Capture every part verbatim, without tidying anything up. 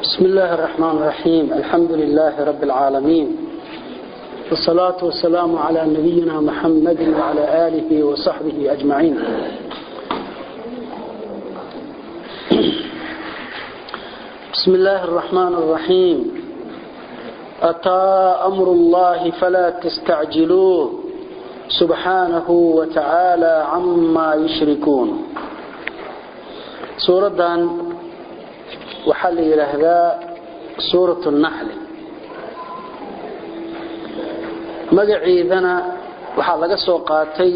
بسم الله الرحمن الرحيم. الحمد لله رب العالمين، والصلاة والسلام على نبينا محمد وعلى آله وصحبه أجمعين. بسم الله الرحمن الرحيم. أتى أمر الله فلا تستعجلوه سبحانه وتعالى عما يشركون. سورة دان وحل إلى هذا سورة النحل. مجعيذنا وحل سوقاتي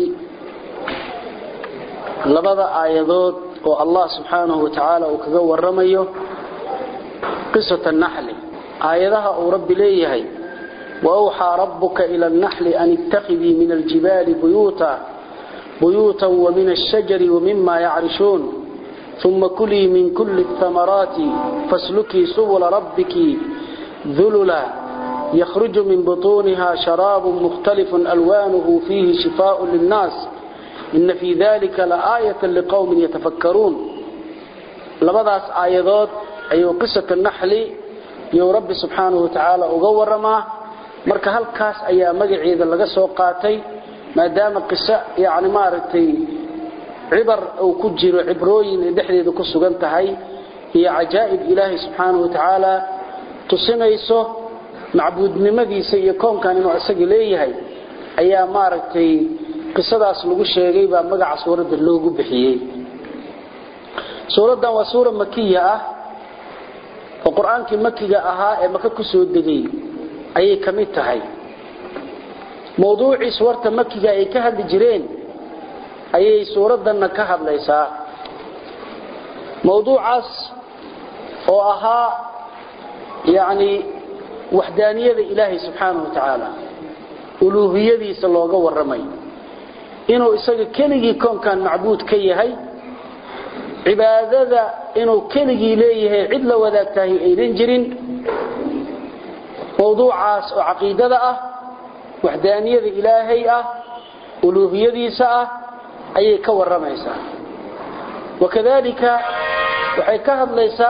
لبضع آيادات والله سبحانه وتعالى وكذو الرميه قصة النحل. آياتها رب ليه وأوحى ربك إلى النحل أن اتخذي من الجبال بيوتا بيوتا ومن الشجر ومما يعرشون ثم كلي من كل الثمرات فاسلكي سبل ربك ذللا يخرج من بطونها شراب مختلف ألوانه فيه شفاء للناس إن في ذلك لآية لقوم يتفكرون. لبضع آيات أي قصة النحل يو رب سبحانه وتعالى أغور ما مركا هالكاس أي مجعيدا لغا سوقاتي ما دام قصة يعني مارتي عبر أو كجر عبروين دحريد كسوغانتهي هي عجائب إلهي سبحانه وتعالى تصنيسه معبود نمديسه يكون كان إنه أساق ليهي أي مارتي قصة أسلوغو الشيغي با مقع سورة اللوغو بحيي. سورة دان وسورة مكية وقرآن كي مكية أها مكا كسو الدقي أي كميتهي موضوعي سورة مكية أي كهد جرين أي سورة دان كهد ليسا موضوع عص وأها يعني وحدانية إلهي سبحانه وتعالى ألوهية صلى الله عليه وسلم إنه إساق كنجي كون كان معبود كيهي عبادة إنه كنجي ليه عدل وذاكتاه أيدين جرين موضوع عاس وعقيدة وحدانية إلهي ألوهية ساء أي كور رميسا. وكذلك وحيكهد ليس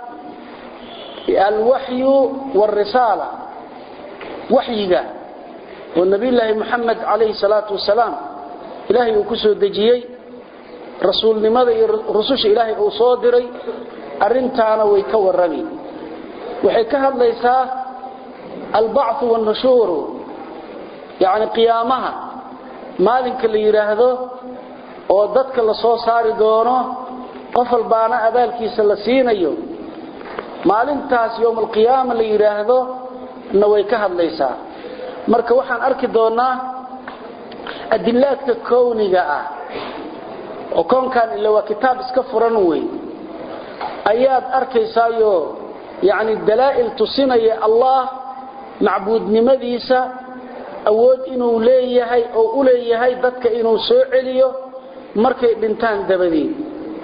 الوحي والرسالة وحيها والنبي الله محمد عليه الصلاة والسلام إلهي وكسو الدجيي رسول لماذا رسوش إلهي أصادري أرنتانا ويكور رمي. وحيكهد ليس البعث والنشور يعني قيامها مالك اللي يراهده وددك اللي soo saari doono qofal baana abaalkiisa la siinayo maalintaas yoom alqiyaama la yiraahdo na way ka hadlaysaa. marka waxaan arki doonaa adillaadka kowniga ah oo koonkan ila waa kitaab iska furan weey ayaad arkaysaayo yani dalaa'il tusinaya Allah macbuudnimadiisa awood inuu leeyahay oo u leeyahay dadka inuu soo celiyo markay dhintaan dabadii.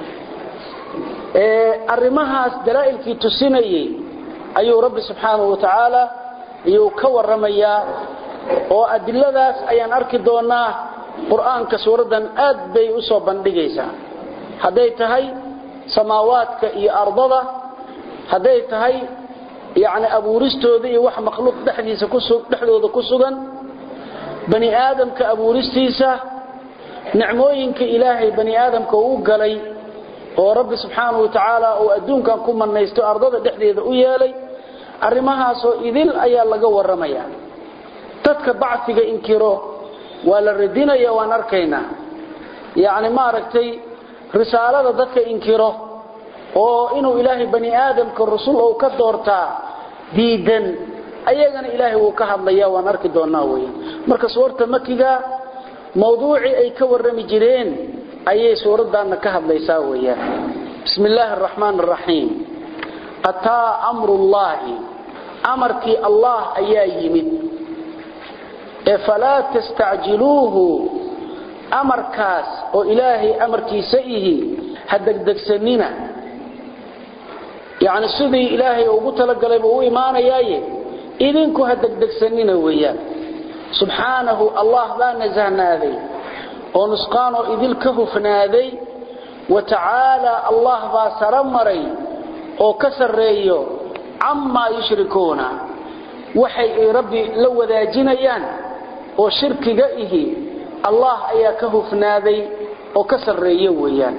ee arimahaas dalaa'ilkii tusinayay ayuu rabbi subxaanahu wa ta'ala ayuu ka waramaya oo adilladaas ayaan arki doonaa. quraanka suuradan aad bay u soo bandhigaysaa haday tahay samaawaadka iyo ardada haday tahay yaani abuuristooda iyo wax makhluuq dhaxdiisa ku soo dhaxdooda ku sugan bani aadamka abuuristiisa نعمooyinka ilaahay bani aadamka uu galay oo rabbi subhanahu wa ta'ala oo adduunkan ku manaysto ardada dhexdeeda u yeelay arimahaas oo idil ayaa laga waramaya. dadka bacsiga inkiro wala radinaya waan arkayna yaani ma aragtay risaalada dadka inkiro oo inuu ilaahay bani aadamka rasuul oo ka doortaa diidan ayagana ilaahay uu ka hadlaya waan arki doonaa weey. marka suurta makiga موضوعي أي كورمي جرين أي سورة دانا كهب ليسا ويا. بسم الله الرحمن الرحيم. أتى أمر الله أمرك الله أيا يمد فلا تستعجلوه أمر كاس وإلهي أمرك سئه هدك دك سنين يعني سيدي إلهي وقلت لك قلبه إيمانا ياي إذنكو هدك دك سنين ويا سبحانه الله لا نزهنا ذي ونسقانه إذ الكهفنا ذي وتعالى الله باسرمري oo ka sareeyo amma yushrikuuna waxay rabbi la wadaajinayaan oo shirkiga ihi allah ayaa ka hufnaaday oo ka sareeyay weeyaan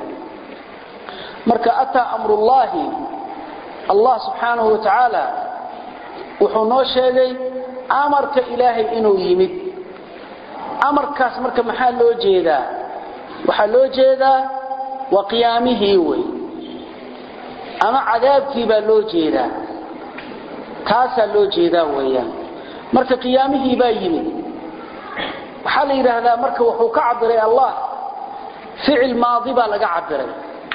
marka ata amrullahi allah subhanahu wa ta'ala wuxuu noo sheegay amarka ilaahay inuu yimid amarkaas marka maxaa loo jeedaa waxa loo jeedaa wa qiyaamihi way ama cadaabkii baa loo jeedaa taasa loo jeedaa weeyaan marka qiyaamihi baa yimid waxa la yiraahdaa marka wuxuu ka cabiray allah ficil maadi baa laga cabiray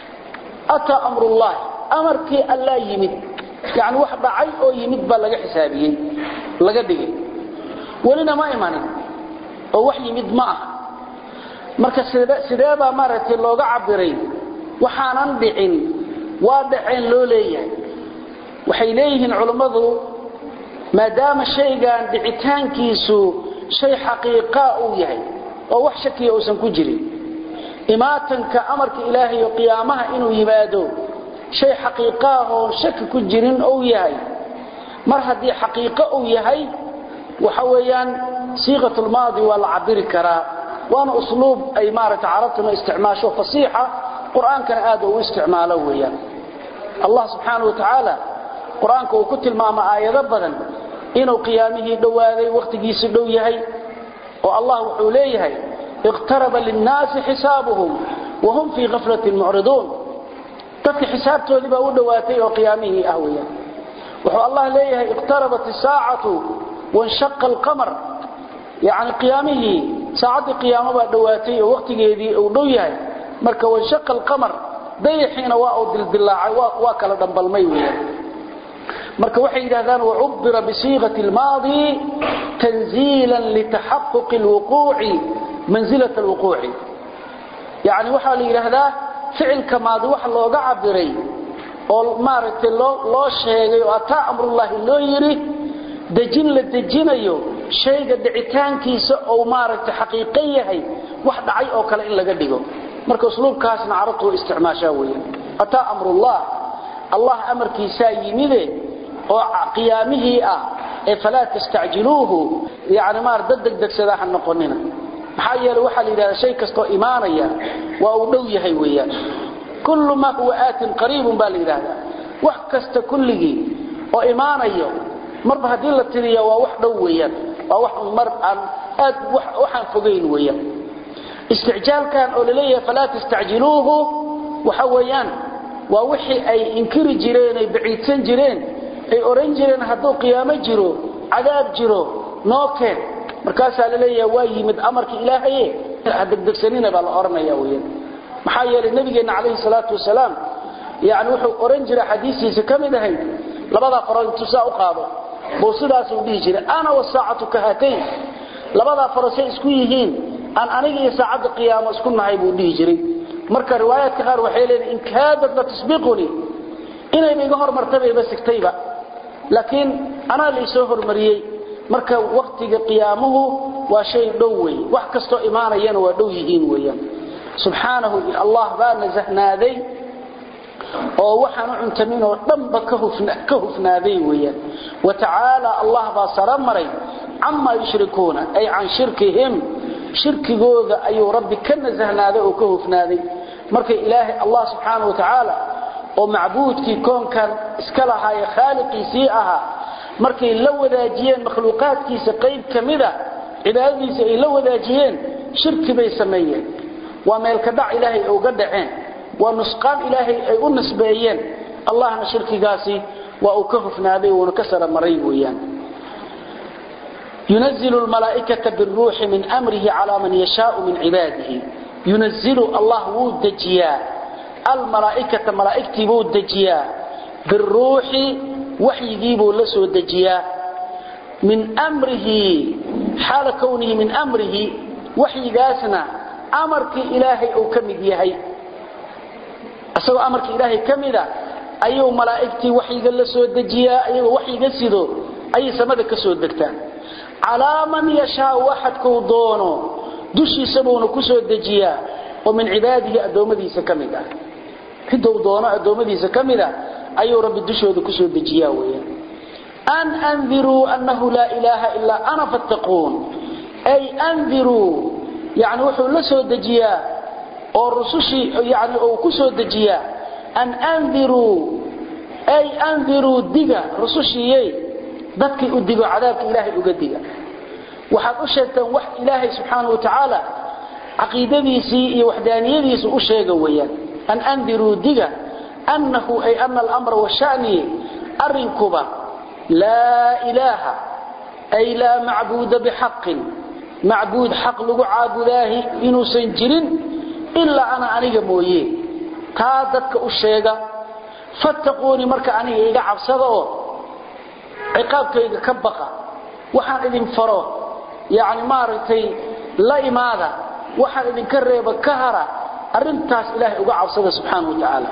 ata amrullah amarkii allah yimid يعني wax dhacay oo yimid ba laga xisaabiyay laga dhigay walina ma imanin oo wax yimid ma ah marka sideeba maartay looga cabiray waxaanan dhicin waa dhaceen loo leeyahay waxay leeyihiin culimadu maadaama shaygan dhicitaankiisu shay xaqiiqa uu yahay oo wax shaki uusan ku jirin imaatanka amarka ilaahay iyo qiyaamaha inuu yimaado shay xaqiiqa oo shaki ku jirin oo yahay mar hadii xaqiiqa uu yahay waxa weeyaan siiqatul maadi wala cabiri kara waana usluub ay maarata carabtuna isticmaasho fasiixa quraankana aad uu isticmaalo weeyaan allah subhanahu wa ta'ala quraanka uu ku tilmaama aayado badan inuu qiyaamihi dhawaaday waqtigiisa dhow yahay oo allah wuxuu leeyahay iqtaraba lin-naasi hisabuhum wa hum fi ghaflatin mu'ridun dadka xisaabtoodii baa u dhawaatay oo qiyaamihi ah weeyaan wuxuu allah leeyahay iqtarabat as-saa'atu wa inshaqqa al-qamar yaani qiyaamihi saacadii qiyaamo baa dhawaatay oo waqtigeedii uu dhow yahay marka wa inshaqqa al-qamar dayxiina waa uu dildilaacay waa kala dhambalmay weeyaan marka waxay yiraahdaan wa ubira bi sighati al-maadi tanzilan li tahaqquq al-wuqu'i manzilat al-wuqu'i yaani waxa la yiraahdaa ficilka maadi wax looga cabiray oo maaragtay loo loo sheegay oo ata amrullahi loo yiri dajin la dajinayo shayga dhicitaankiisa oo maaragtay xaqiiqo yahay wax dhacay oo kale in laga dhigo marka usluubkaasna carabtu isticmaashaa weeyaan ata amrullah allah amarkiisa yimide oo qiyaamihi ah ee fala tastaajiluhu yaani maar daddag dagsada han noqonina maxaa yeelay waxa la yiraahdaa shay kasto iimaanaya waa uu dhow yahay weeyaan kullu ma huwa aatin qariibun baa la yiraahdaa wax kasta kulligi oo iimaanayo marba hadii la tiriyo waa wax dhow weeyaan waa wax mar aan aad waxaan fogeyn weeyaan isticjaalkan oo leeyahay fala tastaajiluhu waxa weeyaan waa wixii ay inkiri jireen ay baciidsan jireen ay oran jireen haduu qiyaamo jiro cadaab jiro nookeen markaas la leeyahay waa yimid amarka ilaahay hadagdagsanina baa la oranaya weeyaan maxaa yeelay nabigeena kaleey salaatu wasalaam yaani wuxuu oran jiray xadiisiisa kamid ahay labada farood tusaa u qaado boo sidaas uu dhigi jiray ana wasaa'atu kahatay labada farood isku yihiin aan aniga iyo saacada qiyaamo isku nahay buu dhigi jiray marka riwaayadka qaar waxay leedahay in kaadad la tasbiquni inay iga hormartay ba sigtayba laakiin ana la soo hormariyay marka waqtiga qiyaamuhu waa shay dhow weey wax kasto iimaanayana waa dhow yihiin weeyaan subhanahu allah baa nazahnaaday oo waxaan cuntamin oo dhanba ka hufna ka hufnaaday weeyaan wa ta'ala allah baa saramaray amma yushrikuuna ay an shirkihim shirkigooda ayuu rabbi ka nazahnaaday oo ka hufnaaday marka ilaahi allah subhanahu wa ta'ala oo macbuudkii koonkan iska lahaay khaaliqiisii aha markay la wadaajiyeen makhluuqaadkiisa qayb kamida cibaadadiisa ay la wadaajiyeen shirki bay sameeyeen waa meel ka dhac ilaahay oo ga dhaceen waa nusqaan ilaahay ay u nisbeeyeen allahna shirkigaasi waa uu ka hufnaaday oo ka sara maray weeyaan ينزل الملائكة بالروح من أمره على من يشاء من عباده ينزل الله ودجيا الملائكة ملائكتي ودجيا بالروح وحي يجيبوا لسو دجيا من أمره حال كونه من أمره وحي جاسنا أمرك إلهي أو كمد يهي أسوى أمرك إلهي كمدا أيو ملائكتي وحي لسو دجيا أيو وحي جسدو أي سمدك سو دكتان على من يشاء واحد كودونه دشي سبونه كسو دجيا ومن عباده أدومديس كمدا كدو دونه أدومديس كمدا أيو رب دشوده كسو دجيا ويا أن أنذروا أنه لا إله إلا أنا فاتقون أي أنذروا يعني وحو لسو دجيا أو رسوشي يعني أو كسو دجيا أن أنذروا أي أنذروا دقا رسوشي ذاتك أدقوا عذابك إلهي أقدقا وحد أشهد وحد إلهي سبحانه وتعالى عقيدتي وحدانيتي أشهد ويا أن أنذروا دقا أنه أي أن الأمر والشأن أرنكبا لا إله أي لا معبود بحق معبود حق لغو عابداه إنو سنجرين إلا أنا أنيق مويه قادتك أشهد فاتقوني مركا أنيق إيقا عبصده عقابك إيقا كبقى وحان إذن فرو يعني مارتي لا إماذا وحان إذن كريبا كهرا أرنتاس إلهي إيقا عبصده سبحانه وتعالى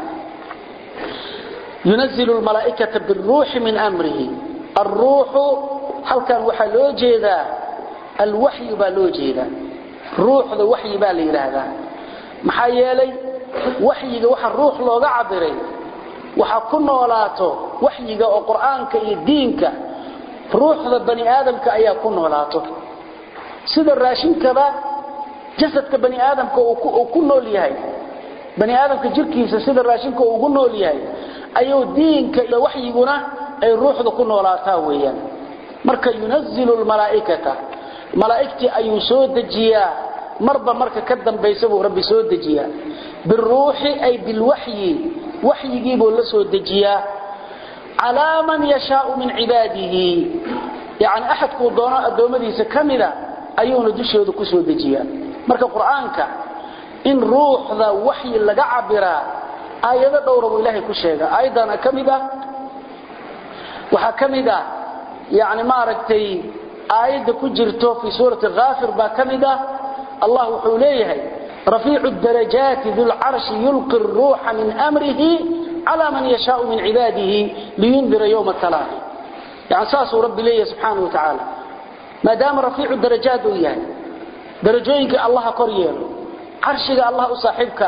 ينزل الملائكة بالروح من أمره الروح هل كان وحي لو جيدا الوحي با لو جيدا روح ذا وحي با ليرادا maxaa yeelay waxyiga waxa ruux looga cabiray waxa ku noolaato waxyiga oo quraanka iyo diinka ruuxda bani aadamka ayaa ku noolaato sida raashinkaba jasadka bani aadamka uu ku nool yahay bani aadamka jirkiisa sida raashinka uu ugu nool yahay ayuu diinka iyo waxyiguna ay ruuxda ku noolaataa weeyaan marka yunazzilu almalaa'ikata malaa'ikti ayuu soo dajiyaa marba marka ka dambaysa buu rabbi soo dajiyaa biruuhi ay bilwahyi wahyigi buu la soo dajiyaa ala man yashaa min ibadihi yani ahad ku doono adoomadiisa kamida ayuuna dushooda ku soo dajiyaa marka quraanka in ruuxda wahyi laga cabira ayada dhowr oo ilaahay ku sheega ayadana kamida waxa kamida yani ma aragtay ayada ku jirto fi suurati ghafir ba kamida الله وحوليه رفيع الدرجات ذو العرش يلقي الروح من أمره على من يشاء من عباده لينذر يوم التلاقي يعني ساسه رب ليه سبحانه وتعالى ما دام رفيع الدرجات وياه درجوينك الله قريل عرشك الله صاحبك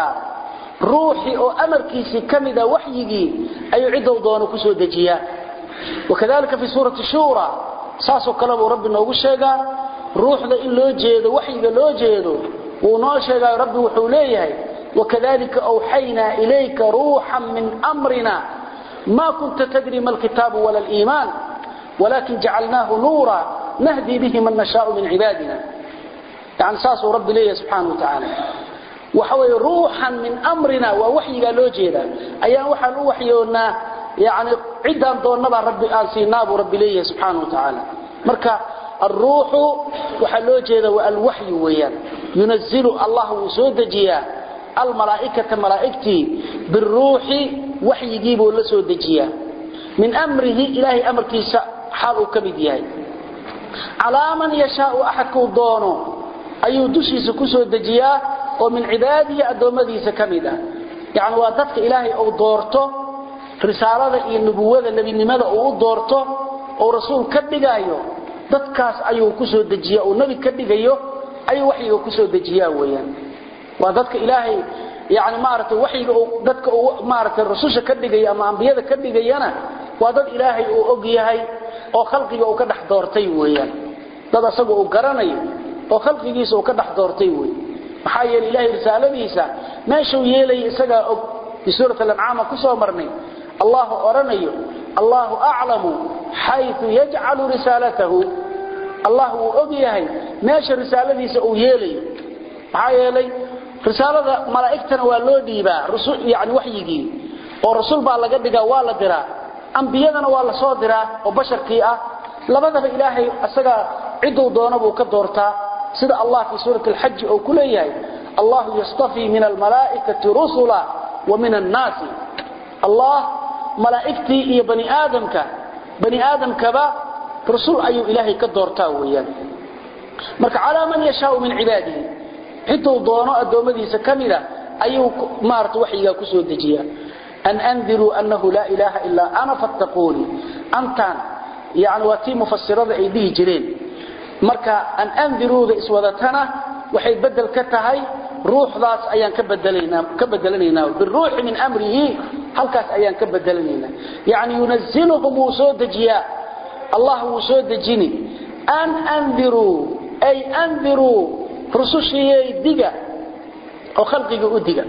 روحي أو أمركيسي كمدا وحيجي أي عدو دونه كسو دجيا وكذلك في سورة الشورى ساسه كلام ربنا وشيغا روحنا إن لو جيدو وحيغا لو جيدو ونوشيغا ربي وحوليه وكذلك أوحينا إليك روحا من أمرنا ما كنت تدري ما الكتاب ولا الإيمان ولكن جعلناه نورا نهدي به من نشاء من عبادنا يعني ساسو ربي ليه سبحانه وتعالى وحوي روحا من أمرنا ووحيغا لو جيدا أيان وحا وحيونا يعني عدان دوننا ربي آنسيناب ربي ليه سبحانه وتعالى مركا الروح وحلو جيدا والوحي ويان ينزل الله وسودجيا الملائكة ملائكتي بالروح وحي يجيبه لسودجيا من أمره إلهي أمر كيسا حاله كبدياي على من يشاء أحد كودونه أي دشيس كسودجيا ومن عباده أدومديس كمدا يعني وادتك إلهي أو دورته رسالة النبوة النبي لماذا أو دورته أو رسول كبدايو dadkaas ayuu ku soo dajiyaa oo nabi ka dhigayo ayuu waxiga ku soo dajiyaa weeyaan waa dadka ilaahay yaani maartay waxiga dadka maartay rasuusha ka dhigay ama ambiyada ka dhigayana waa dad ilaahay uu og yahay oo khalqiga uu ka dhax doortay weeyaan dad asagu uu garanayo oo khalqigiisa uu ka dhax doortay weey maxaa yeelay ilaahay risaaladiisa meeshuu yeelay isaga og في سورة الأنعام كسو مرني الله أرنيه الله أعلم حيث يجعل رسالته الله أبيه ماشي رسالة سأويلي عايلي رسالة ملائكتنا والوديبا رسول يعني وحيجي ورسول بالله قد جوال درا أنبيادنا والله صادرة وبشر كيئة لماذا في إلهي أسجى عدو دونه كدورتا سيد الله في سورة الحج أو كل يوم الله يصطفي من الملائكة رسلا ومن الناس الله ملائكتي يا بني آدم ك بني آدم كبا رسول أي إلهي كدورتا ويان مرك على من يشاء من عباده عدو دونه أدومدي سكملة أيو مارت وحيا كسو دجيا أن أنذروا أنه لا إله إلا أنا فاتقوني أنتان يعني واتي مفسرة أيديه جرين مركا أن أنذروا ذا إسودتنا وحي بدل كتهي روح ذات أيان كبدلينا كبدلينا بالروح من أمره هل كاس أيان كبدلينا يعني ينزلهم وسود جياء الله وسود جني أن أنذروا أي أنذروا رسوشي دقا أو خلقي أدقا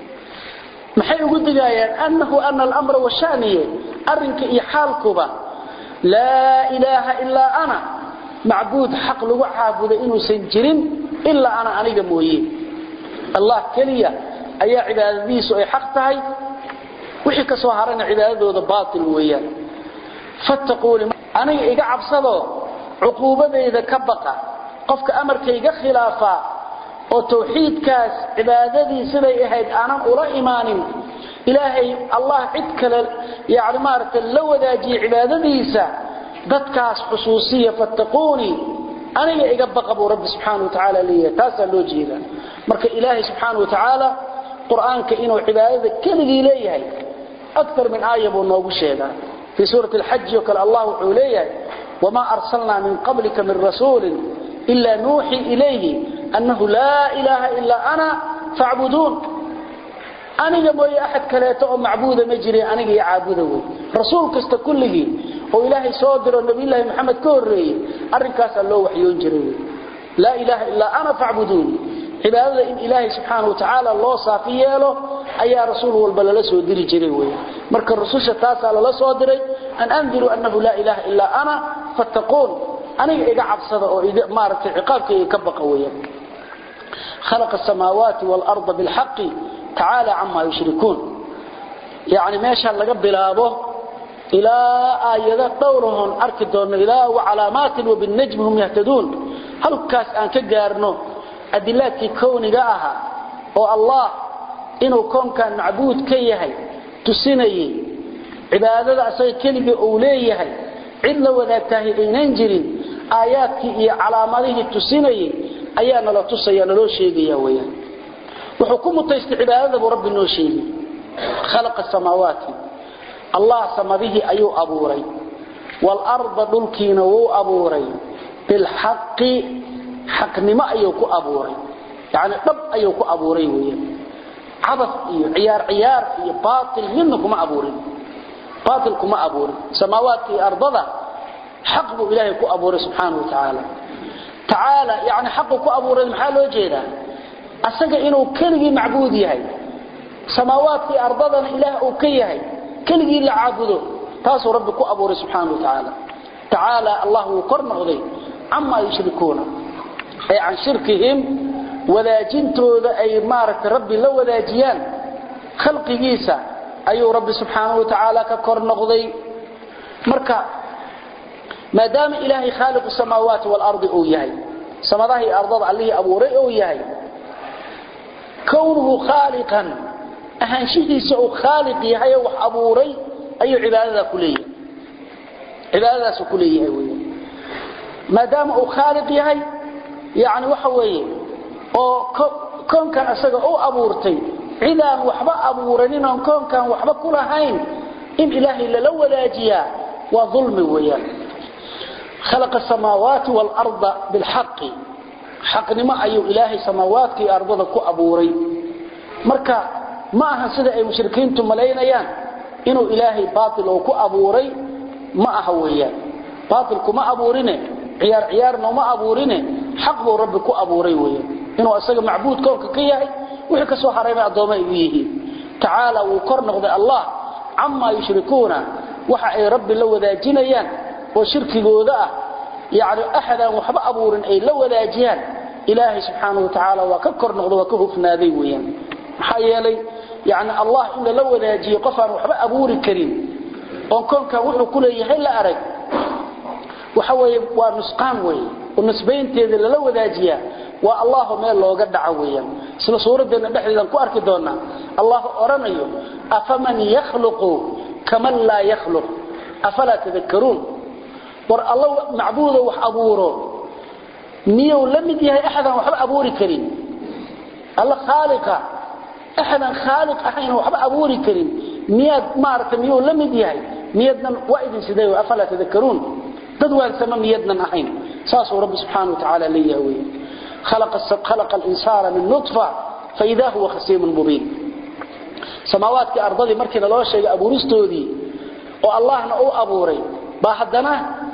محي أدقا يعني أنه أن الأمر والشأنية أرنك إيحالكبا لا إله إلا أنا معبود حق لو عابد إنه سنجرين إلا أنا أنا مويين الله كليا أي عبادتي سوء حقتها وحي كسوهرنا عبادته باطل ويان فاتقوا أنا إيقا عبصده عقوبة إذا كبقى قفك أمرك إيقا خلافا وتوحيد كاس عبادتي سبي إهيد أنا أرى إيمان إلهي الله عدك يعني مارك لو ذاجي عبادتي سا ذاتكاس خصوصية فاتقوني أنا إيقا بقى رب سبحانه وتعالى لي تاسا لو جيدا مرك إلهي سبحانه وتعالى قرآن كإنه عبادتك كله إليه أكثر من آية بنوب الشيطة في سورة الحج يقول الله عليه وما أرسلنا من قبلك من رسول إلا نوحي إليه أنه لا إله إلا أنا فاعبدون أنا جمعي أحد كلاته معبودة مجري أنا جي عابده رسول كست كله وإلهي صادر النبي الله محمد كوري الركاس الله وحيون جري لا إله إلا أنا فاعبدون عبادة إن إلهي سبحانه وتعالى الله صافيه له أي رسول والبلل سودري جريوي مرك الرسول تاسع الله صادري أن أنذروا أنه لا إله إلا أنا فاتقون أنا إيقا عبصد أو إيقا مارك عقابك يكبق قويا خلق السماوات والأرض بالحق تعالى عما يشركون يعني ماشا لقب بلابه إلى آيات دورهم أركدون إلى وعلامات وبالنجم هم يهتدون هل كاس أن كجارنه أدلاتي كوني جاءها والله إنه كون كان معبود كيهي تسيني عبادة أساي كلمة أوليه عدل وذاته إينان جرين آياتي علاماته تسيني أيانا لا تصيانا لو شيء ويا وحكومة عبادة برب النوشيني خلق السماوات الله سمده أيو أبوري والأرض دلكين وو أبوري بالحق حق نما أيو كو أبوري يعني طب أيو كو أبوري ويا عبث عيار عيار باطل منكم أبوري باطل كما أبوري سماوات أرضها حق إلهي كو أبوري سبحانه وتعالى تعالى يعني حق كو أبوري محال وجيدا أسجى إنه كلغي معبود يهي سماوات أرضها إله أوكي يهي كلغي اللي عابده تاسو رب كو أبوري سبحانه وتعالى تعالى الله قرن أضي عما يشركون أي عن شركهم wadaajinto ay maaragtay rabbi la wadaajiyaan khalqigiisa ayuu rabbi subhanahu wa ta'ala ka kor noqday marka maadaama ilaahi khaliq as-samawati wal ardi oo yahay samadaha iyo ardada allahi abuuray oo yahay kawnuhu khaliqan ahanshihiisa oo khaliq yahay wax abuuray ayuu cibaadada kuleeyay cibaadadaas kuleeyay weey maadaama uu khaliq yahay yaani waxa weeye oo koonkan asaga oo abuurtay cidaan waxba abuuranin oo koonkan waxba ku lahayn in ilaahi la wadaajiya wa dhulmi weeyaan khalaqa samaawaati wal arda bil haqqi haqqnima ayu ilaahi samaawaati ardada ku abuuray marka ma aha sida ay mushrikiintu maleynayaan inuu ilaahi baatil oo ku abuuray ma aha weeyaan baatil kuma abuurine ciyaar ciyaarna ma abuurine xaq buu rabbi ku abuuray weeyaan inuu asaga macbuud koonka ka yahay wixii ka soo hareemay adoomay u yihiin taala uu kor noqday allah amma yushrikuuna waxa ay rabbi la wadaajinayaan oo shirkigooda ah yaani ahadan waxba abuurin ay la wadaajiyaan ilaahi subhanahu wa ta'ala waa ka kor noqday waa ka hufnaaday weeyaan waxa yeelay yaani allah in la wadaajiyo qofaan waxba abuuri karin oo koonka wuxuu ku leeyahay la arag waxa weeye waa nusqaan weey oo nisbaynteeda la wadaajiyaa waa allah meel looga dhaco weeyaan isla suuradeena dhexdeedan ku arki doona allah oranayo afaman yakhluqu kama la yakhluq afala tadhakkarun war allah macbuudo wax abuuro miyo lamid yahay ahadan waxba abuuri karin allah khaliqa ahadan khaliq ahayn waxba abuuri karin miyad maarta miyo lamid yahay miyadnan waa idin sideeyo afala tadhakkarun dad waan samamiyadnan ahayn saasoo rabbi subhanahu wa ta'ala leeyahay خلق خلق الإنسان من نطفة فإذا هو خصيم مبين سماوات كأرضي مركنا لو شيء أبو رستودي والله نو أبوري باحدنا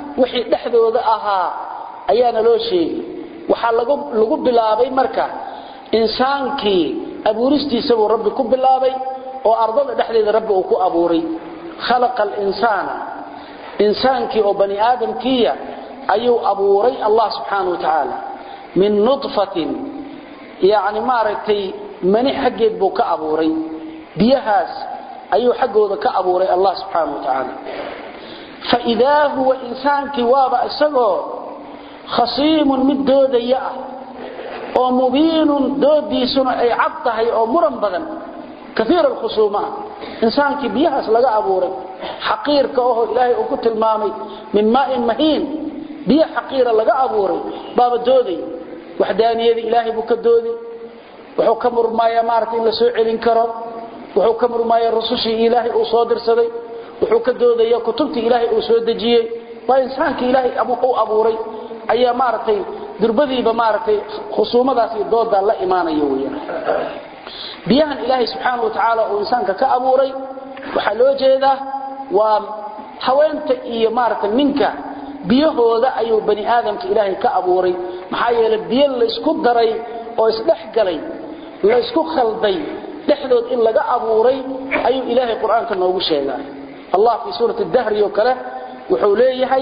wixii dhexdooda ahaa ayaana loo sheegay waxa lagu lagu bilaabay marka insaankii abuuristiisa uu rabbi ku bilaabay oo ardada dhexdeeda rabbi uu ku abuuray khalaqa al-insana insaankii oo bani aadamkiya ayuu abuuray Allah subhanahu wa ta'ala min nutfatin yaani maaragtay mani xageed buu ka abuuray biyahaas ayuu xagooda ka abuuray Allah subhanahu wa ta'ala fa idha huwa insaankii waaba isagoo khasiimun mid doodaya oo mubiinun doodiisuna ay cad tahay oo muran badan كثير الخصومات إنسان كبيهاس لغا أبوري حقير كأوه إلهي أكت المامي من ماء مهين بيه حقير لغا أبوري باب الدودي وحدانية إلهي بك الدودي وحكمر ما يمارك إلا سوء الانكرام وحكمر ما يرسوشي إلهي أصادر سدي وحك الدودي يكتبت إلهي أصادر جيه وإنسان كإلهي أبو أبوري أي مارتي دربذي بمارتي خصومة ذاتي الدود لا إيمان يويا biyahan ilaahay subhanahu wa ta'ala oo insaanka ka abuuray waxa loo jeedaa waa haweenta iyo maarta ninka biyahooda ayuu bani aadamka ilaahay ka abuuray maxaa yeelay biyo la isku daray oo isdhaxgalay la isku khalday dhexdood in laga abuuray ayuu ilaahay quraanka noogu sheegay Allah fi suurati ad-dahr iyo kale wuxuu leeyahay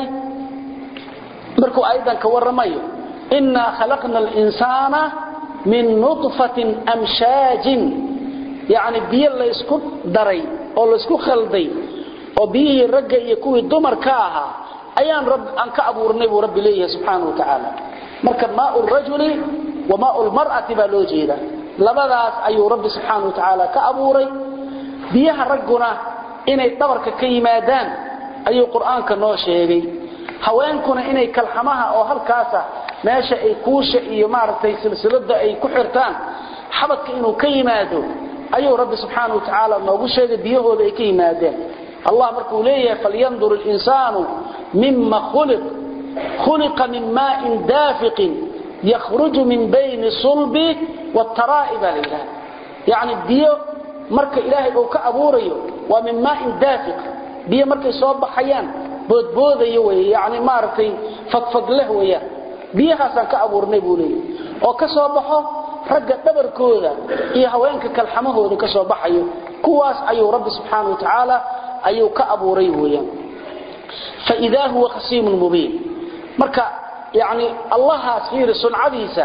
markuu aydan ka waramayo inna khalaqna al-insana من نطفة أمشاج يعني بيه الله يسكت دري أو الله يسكت خلدي وبيه الرجع يكون الدمر كاها أيان رب أنك أبو النبي ورب ليه سبحانه وتعالى مركب ماء الرجل وماء المرأة بلوجيدا لبداس أي رب سبحانه وتعالى كأبوري بيه الرجنا إن الدمر كيمادان أي قرآن كنوشيغي haweenkuna inay kalxamaha oo halkaasa meesha ay kuusha iyo maartay silsilada ay ku xirtaan xabadka inuu ka yimaado ayuu rabbi subhanahu wa ta'ala noogu sheegay biyahooda ay ka yimaadeen Allah markuu leeyahay falyandur al-insanu mimma khuliq khuliqa min ma'in dafiq yakhruju min bayni sulbi wat-tara'ib lillah yani biyo marka ilaahay uu ka abuurayo waa min ma'in dafiq biyo markay soo baxayaan boodboodayo way yaani maartay fadfad leh weeyaa biyahaasan ka abuurnay buu leeyahay oo ka soo baxo ragga dhabarkooda iyo haweenka kalxamahooda ka soo baxayo kuwaas ayuu rabbi subhanahu wa ta'ala ayuu ka abuuray weeyaan fa idha huwa khasimun mubin marka yaani allahaas fiir sunadiisa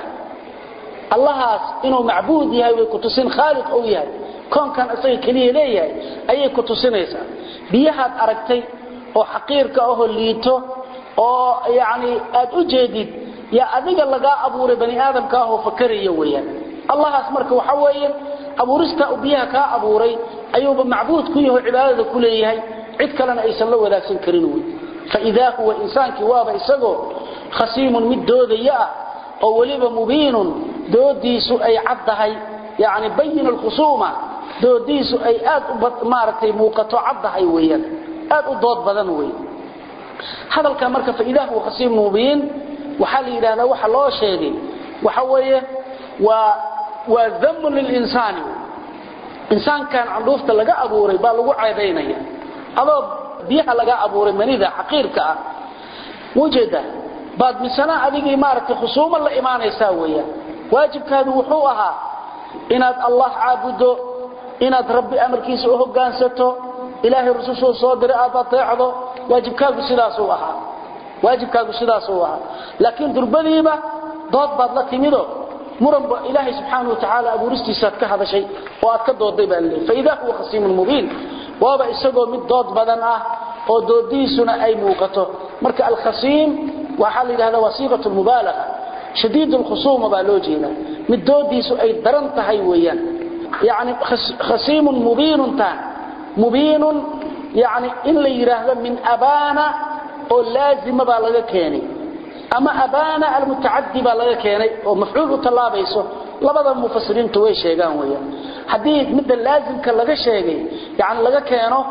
allahaas inuu macbuud yahay way ku tusin khaliq oo yahay koonkan asay kaliya leeyahay ayay ku tusinaysaa biyahaad aragtay oo xaqiirka oo liito oo yaani aad u jeedid ya adiga laga abuuray bani aadamka oo fakariyo weeyaan allahaas marka waxa weeye abuurista u biyaha ka abuuray ayuuba macbuud ku yahay cibaadada ku leeyahay cid kalena aysan la wadaagsan karin weey fa idha huwa insaanki waaba isago khasiimun mid doodaya oo waliba mubiinun doodiisu ay caddahay yaani bayin al-khusuma doodiisu ay aad u maartay muuqato caddahay weeyaan aad u dood badan weey hadalka marka fa ilaahu khasiim mubin waxa la yiraahdaa waxa loo sheegay waxa weeye waa waa dhamm lil insani insaan kan anduufta laga abuuray baa lagu caydeynaya adoo biyaha laga abuuray manida xaqiirka ah wajada baad misana adigi maartay khusuuma la iimaanaysa weeyaa waajibkaadu wuxuu ahaa inaad Allah caabudo inaad rabbi amarkiisa u hoggaansato ilaahay rasuul soo diray aad ateecdo waajibkaagu sidaas uu ahaa waajibkaagu sidaas uu ahaa laakiin durbadiiba dood baad la timido muranba ilaahay subhanahu wa ta'ala abuuristiisa ka hadashay oo aad ka dooday baa leeyahay fa idha huwa khasimun mubin waaba isagoo mid dood badan ah oo doodiisuna ay muuqato marka al-khasim waxa la yiraahdaa wasiiqatu mubalagha shadiid al-khusuma baa loo jeedaa mid doodiisu ay daran tahay weeyaan yaani khasimun mubinun tan مبين يعني إلا يراهد من أبانا أو لازم بالغا كيني أما أبانا المتعدي بالغا كيني ومفعول طلابيسو لبدا المفسرين توي شيغان ويا حديث مد لازم كلغا شيغي يعني لغا كينو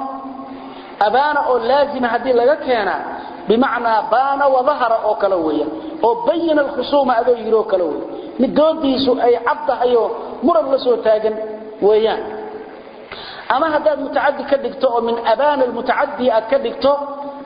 أبانا أو لازم حديث لغا كينا بمعنى بانا وظهر أو كلويا أو بين الخصومة أدو يرو كلويا مدوديسو أي عبدهيو مرد لسو تاغن ويان أما هذا المتعدي كدكتو من أبان المتعدي أكدكتو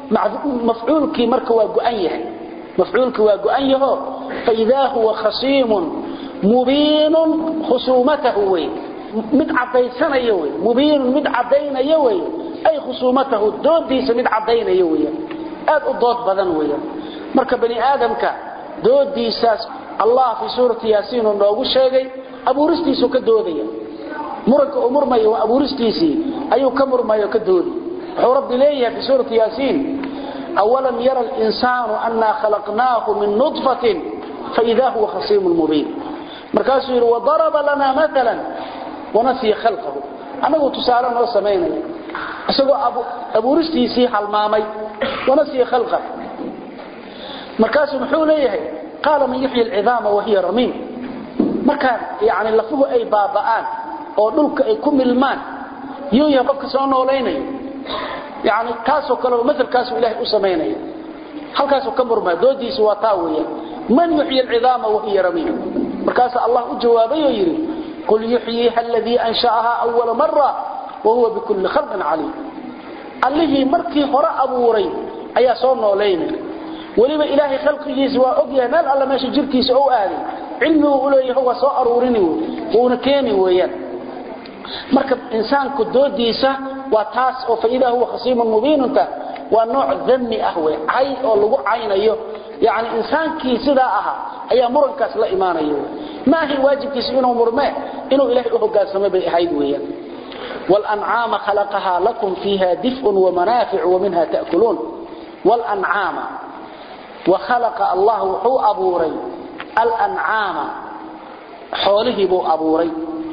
مفعولك marka waa go'an yahay مفعولك waa go'an yaho فإذا هو خصيم مبين خصومته وي mid cadeysanayo way مبين mid cadeynayo way ay خصومته doodiisa mid cadeynayo way aad u dood badan way marka bani aadamka doodiisaas Allah fi suurati yaasiin noogu sheegay abuuristiisu ka doodaya muranka umurmayo abuuristiisi ayuu ka murmayo ka doodi wuxuu rabbi leeyahay fi suurati yaasiin awalam yara al-insanu anna khalaqnahu min nutfatin fa idha huwa khasimun mubin markaasuu yiri wadaraba lana mathalan wa nasiya khalqahu anagu tusaale noo sameeynay asagoo abuuristiisi halmaamay wa nasiya khalqahu markaasuu wuxuu leeyahay qala man yuhyi al-'idama wa hiya ramim marka yaani lafuhu ay baabaan oo dhulka ay ku milmaan iyo yahay qofka soo nooleynay yaani kaasoo kale midalkaas ilaahay u sameeynay halkaas ka murmaa doodiisa waa taa weeyaan man yuhyi al-'idama wa hiya ramim markaas Allah u jawaabay oo yiri qul yuhyiha alladhi ansha'aha awwal marra wa huwa bikulli khalqin 'alim alladhi markii hore abuuray ayaa soo nooleynay waliba ilaahay khalqigiisa waa ogyahay meel alla meesha jirkiisa oo aaday cilmigu u leeyahay waa soo aruurini wuuna keeni weeyaan marka insaanku doodiisa waa taas oo faa'iido huwa khasimun mubinunta waa nooc dhammi ah way ay oo lagu caynayo yaani insaankii sida aha ayaa murankaas la iimaanayo ma hi waajibkiisa inuu murme inuu ilaahay u hogaansamo bay ahayd weeyaan wal an'ama khalaqaha lakum fiha dif'un wa manafi'u wa minha ta'kulun wal an'ama وخلق الله وحو أبوري الأنعام حوله بو أبوري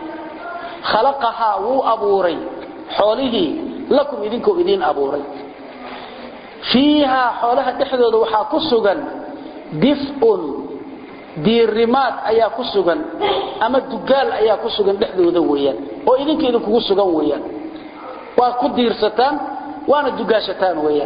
خلقها وو أبوري حوله لكم إذنكم إذن أبوري فيها حولها تحدث وحا كسوغا دفء ديرمات أيا كسوغا أما الدقال أيا كسوغا تحدث ذويا وإذنك إذنكم كسوغا ويا وكد ديرستان وانا الدقاشتان ويا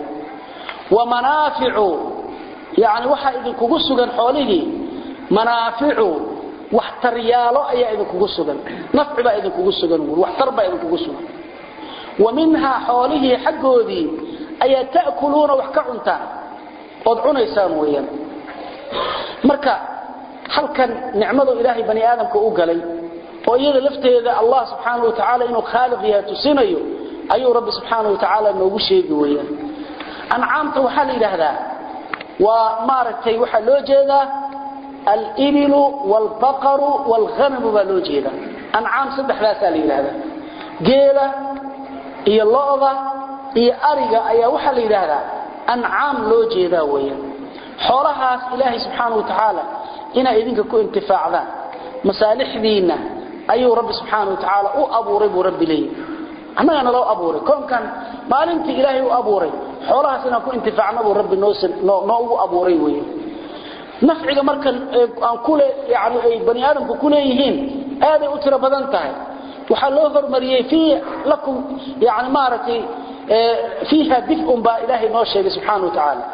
ومنافع يعني waxa idin kugu sugan xoolihi manaafi'u waxtaryaalo ayaa idin kugu sugan nafci baa idin kugu sugan waxtar baa idin kugu sugan waminha xoolihi xagoodi ayaa taakuluuna wax ka cuntaan oo cunaysaan weeyaan marka halkan nicmadu ilaahay bani aadamka u galay oo iyada lafteeda Allah subhanahu wa ta'ala inuu khaliq yahay tusinayo ayuu rabbi subhanahu wa ta'ala noogu sheegay weeyaan an'aamta waxa la yiraahdaa ومارتي waxa loo jeeda al-ibil wal-baqar wal-ghanam ba loo jeeda an'am saddexdaas la yiraahdo geela iyo looda iyo ariga ayaa waxa la yiraahdaa an'am loo jeeda weeyaan xoolahaas ilaahay subhanahu wa ta'ala ina idinka ku intifaacdaan masaalixdiina ayuu rabbi subhanahu wa ta'ala u abuuray buu rabbi leeyahay annagana loo abuuray koonkan maalintii ilaahay u abuuray xoolahaas inaan ku intifaacno buu rabbi noo noo ugu abuuray weeye nafciga markan aan kule yaani ay bani aadamku kuleeyihiin aad ay u tira badan tahay waxa loo hormariyay fi lakum yaani maarati fiha dif'un ba ilaahay noo sheegay subhanahu wa ta'ala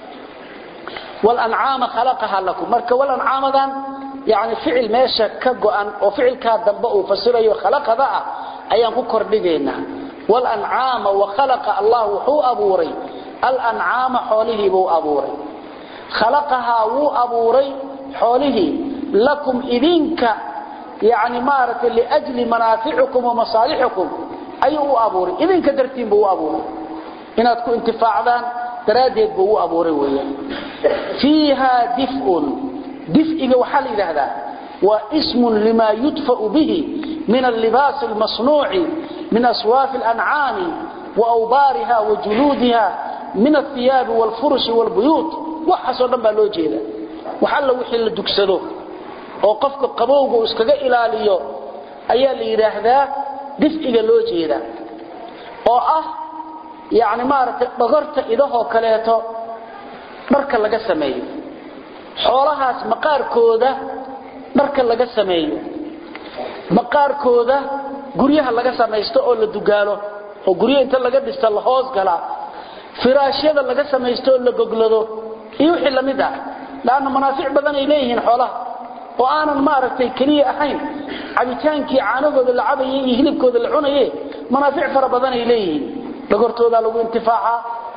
wal an'ama khalaqaha lakum marka wal an'amadan yaani ficil meesha ka go'an oo ficilka dambe uu fasirayo khalaqada ayaan ku kordhigeena wal an'ama wa khalaqa Allah hu abuuray al an'ama xoolihi buu abuuray khalaqaha wu abuuray xoolihi lakum idinka yaani maarata li ajli manafi'ukum wa masalihukum ayu abuuray idinka dartiin buu abuuray inaad ku intifaacdaan daraadeed buu abuuray weeyaan fiha dif'un dif'iga waxa la yiraahdaa wa ismun lima yudfa'u bihi من اللباس المصنوع من أصواف الأنعام وأوبارها وجلودها من الثياب والفرش والبيوت وحسن ما لو جيدا وحل وحل دكسدو وقفك قبوغ اسكغا الاليو ايا ليراهدا دفئga loo jeeda oo ah yaani maarta dhagorta idaho kaleeto marka laga sameeyo xoolahaas maqaarkooda marka laga sameeyo maqaarkooda guryaha laga sameeysto oo la dugaalo oo guryaha inta laga dhisto la hoos gala firaashyada laga sameeysto la goglado iyo wixii lamid ah laana manaafic badan ay leeyihiin xoolaha oo aanan maaragtay kaliya ahayn cabitaankii caanagooda la cabayay iyo hilibkooda la cunayay manaafic fara badan ay leeyihiin dhagortooda lagu intifaaca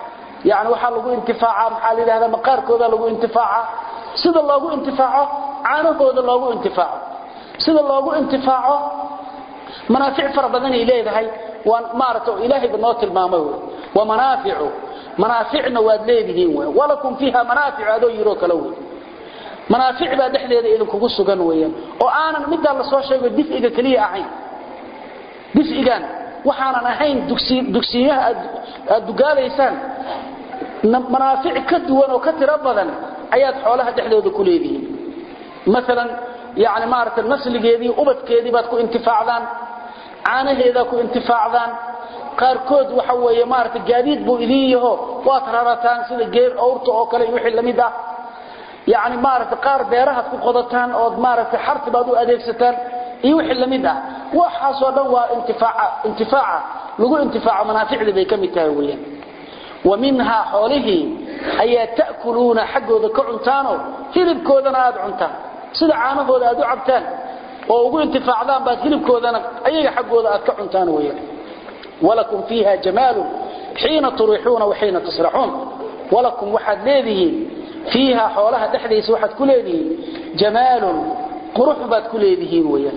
يعني waxa lagu intifaaca maxaa leeyahay maqaarkooda lagu intifaaca sida loogu intifaaco caanahooda loogu intifaaco sida loogu intifaaco manaafic fara badan ay leedahay waan maarto ilaahay banoo tilmaamay wa manaaficu manaaficna waad leedihiin walakum fiha manaafic ado yiro kala weey manaafic baa dhaxdeeda idin kugu sugan weeyaan oo aanan mid la soo sheego difiga kaliya ahayn difigan waxaanan ahayn dugsi dugsiyaha adugaaleysaan manaafic ka duwan oo ka tira badan ayaad xoolaha dhaxdooda ku leedihiin مثلا يعني مارت النسلgeedii ubadkeedii baad ku intifaacdaan caanaheeda ku intifaacdaan qaarkood waxa weeye maarta gaadiid buu idin yaho waad rarataan sida geer awrto oo kale wixii lamid ah يعني مارت qaar beeraha ku qodataan oo maarta xarti baad u adeegsataan iyo wixii lamid ah waxa soo dhan waa intifaaca intifaaca lagu intifaaco manaaficda bay kamid tahay weeyaan ومنها حوله أي تأكلون حقوذا كعنتانو هلبكوذنا آد عنتان سيدا عانهوذا آدو عبتان وقو انتفاعدان بات هلبكوذنا أي حقوذا آد كعنتانو ويا ولكم فيها جمال حين تروحون وحين تصرحون ولكم واحد لذيه فيها حولها تحديث واحد كل هذه جمال قروح بات كل هذه ويا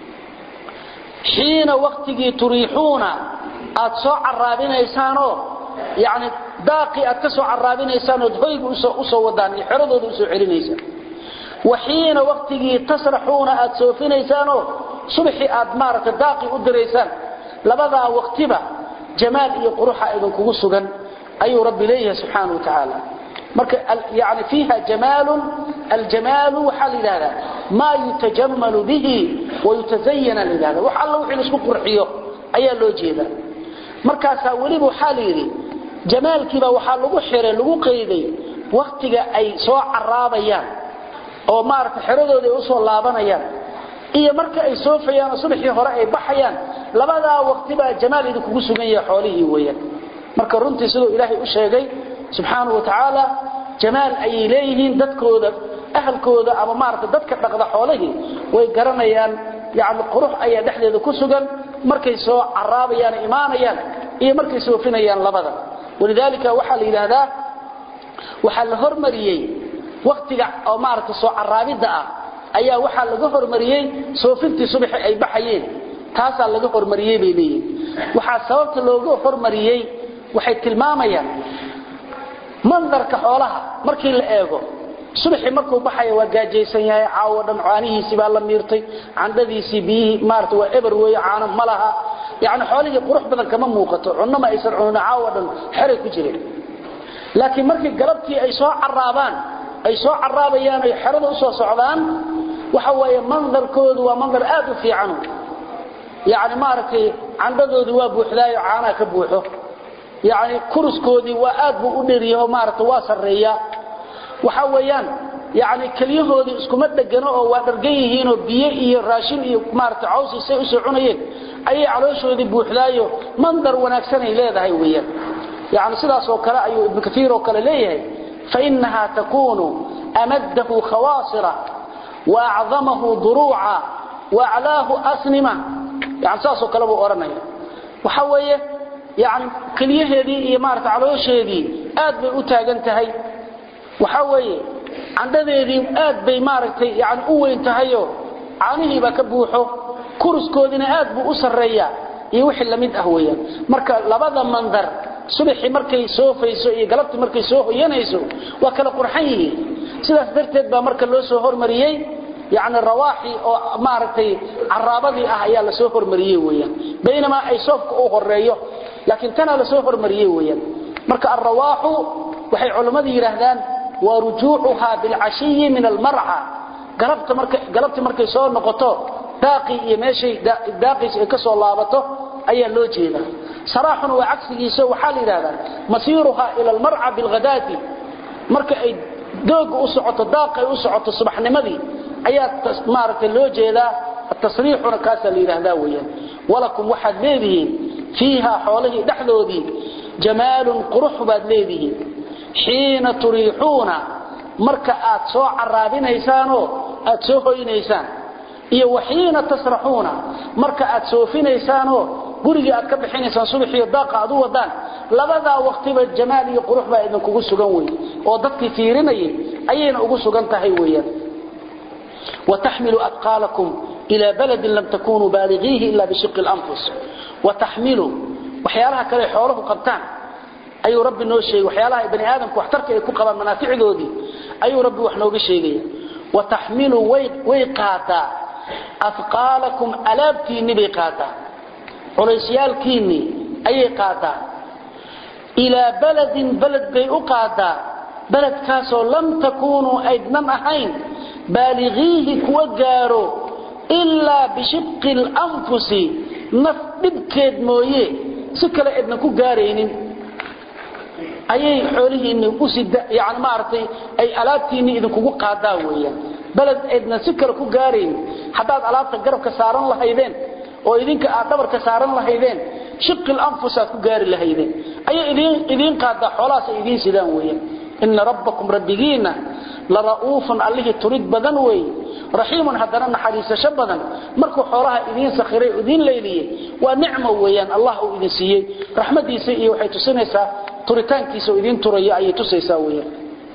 حين وقتك تريحون أتصع الرابين إيسانو يعني داقي أتسع الرابين إيسان ودهيق أسو ودان يحرضوا أسو علين إيسان وحين وقتك تسرحون أتسوفين إيسانو صبحي أدمارة داقي أدر إيسان لبضع وقتبه جمال يقروح أيضا كغسوغا أي رب إليه سبحانه وتعالى يعني فيها جمال الجمال وحال هذا ما يتجمل به ويتزين لهذا وحال وحي لسكو قرحيه أي اللوجيدا markaas waliba waxa leeyiri jamaalkiiba waxa lagu xiray lagu qeyday waqtiga ay soo caraabayaan oo maarta xiradooda ay u soo laabanayaan iyo marka ay soo fayaan subaxii hore ay baxayaan labada waqti baa jamaalida kugu sugan yahay xoolihii weeyaan marka runtii sidoo ilaahay u sheegay subhanahu wa ta'ala jamaal ay leeyihiin dadkooda ahalkooda ama maarta dadka dhaqda xoolihii way garanayaan yaani qurux ay dhaxdeeda ku sugan markay soo caraabayaan iimaanayaan iyo markay soo finayaan labada walidaalika waxa la yiraahdaa waxa la hormariyay waqtiga oo maarta soo caraabida ah ayaa waxa laga hormariyay soo fintii subax ay baxayeen taas laga hormariyay beelay waxa sababta looga hormariyay waxay tilmaamayaan mandarka xoolaha markii la eego subaxi markuu baxayo waa gaajeysan yahay caawo dhan caanihiisi baa la miirtay candadiisi biyi maarta waa eber weey caano malaha yaani xoolihi qurux badan kama muuqato cunama aysan cunna caawo dhan xaray ku jireen laakiin markii galabtii ay soo caraabaan ay soo caraabayaan ay xarada u soo socdaan waxa weeye mandarkoodu waa mandar aad u fiican yaani maartay candadoodu waa buuxdaayo caana ka buuxo yaani kuruskoodi waa aad buu u dheeriyo maarta waa sareeya waxa weeyaan yaani kaliyahoodi isku ma dhagano oo waa dhargan yihiin oo biyo iyo raashin iyo maarta caws isay u soo cunayeen ay calooshoodi buuxdaayo mandar wanaagsan ay leedahay weeyaan yaani sidaas oo kale ayuu ibn kathir oo kale leeyahay fa innaha takunu amaddahu khawasira wa a'zamahu duru'a wa a'lahu asnima yaani sidaas oo kale buu oranaya waxa weeye yaani kaliyaheedii iyo maarta caloosheedii aad bay u taagan tahay waxa weeye candadeedii aad bay maartay yaani u weyn tahayo caanihi ba ka buuxo kuruskoodina aad buu u sareeyaa iyo wixii lamid ah weeyaan marka labada mandar subaxi markay soo fayso iyo galabti markay soo hoyanayso waa kala qurxan yihiin sidaas darteed ba marka loo soo hormariyay yaani rawaaxi oo maartay caraabadii ah ayaa la soo hormariyay weeyaan baynama ay soofka u horeeyo laakiin tana la soo hormariyay weeyaan marka arwaaxu waxay culimadu yiraahdaan wa rujuuha bil ashiy min al mar'a galabta markay galabta markay soo noqoto daaqi iyo meeshay daaqis ka soo laabato ayaa loo jeedaa صراحه وعكسيسو waxa la yiraahdaa masiiruha ila al mar'a bil ghadati marka ay doog u socoto daaq ay u socoto subaxnimadii ayaa maartay loo jeedaa التصريحنا kaas la yiraahdaa weeyaan walakum waxad leedihiin fiiha xoolahi dhaxdoodii جمال قروح باد ليديه حين تريحون marka aad soo caraabinaysaano aad soo hoynaysaan iyo waxiina tasraxuna marka aad soo finaysaano guriga aad ka bixinaysan subaxiyo daaqa aad u wadaan labada waqtiba jamaal iyo qurux baa idin kugu sugan way oo dadkii fiirinayay ayayna ugu sugan tahay weeyaan وتحمل أثقالكم إلى بلد لم تكونوا بالغيه إلا بشق الأنفس وتحملوا وحيالها كلي حوله قبطان أي رب نوشي وحيالها بني آدم كوحترك يكون قبل منافع ذودي أي رب وحنو بشيء وتحملوا ويقاتا أثقالكم ألابتي نبيقاتا وليسيال كيني أي قاتا إلى بلد بلد بيقاتا بلد كاسو لم تكونوا أيدنا أحين بالغيه كوغارو إلا بشق الأنفس نفبكيد مويه سكلا إدنا كوغارين أي حوله إنه أسد يعني ما أعرفي أي ألاتيني إذن كوغو قاداوية بلد إدنا سكلا كوغارين حداد ألاتك قرب كساران لهيدين وإذنك أعتبر كساران لهيدين شق الأنفس كوغاري لهيدين أي إذن, إذن قادا حولاس إذن سيدان ويا إن ربكم ربينا لرؤوف عليه تريد بدن وي رحيم هدنا حديث شبدا مركو خورها إذين سخيري إذين ليليه ونعمة ويان الله إذين سيئ رحمتي سيئ وحي تسنسا تريتان كيسو إذين تريا أي تسيسا ويان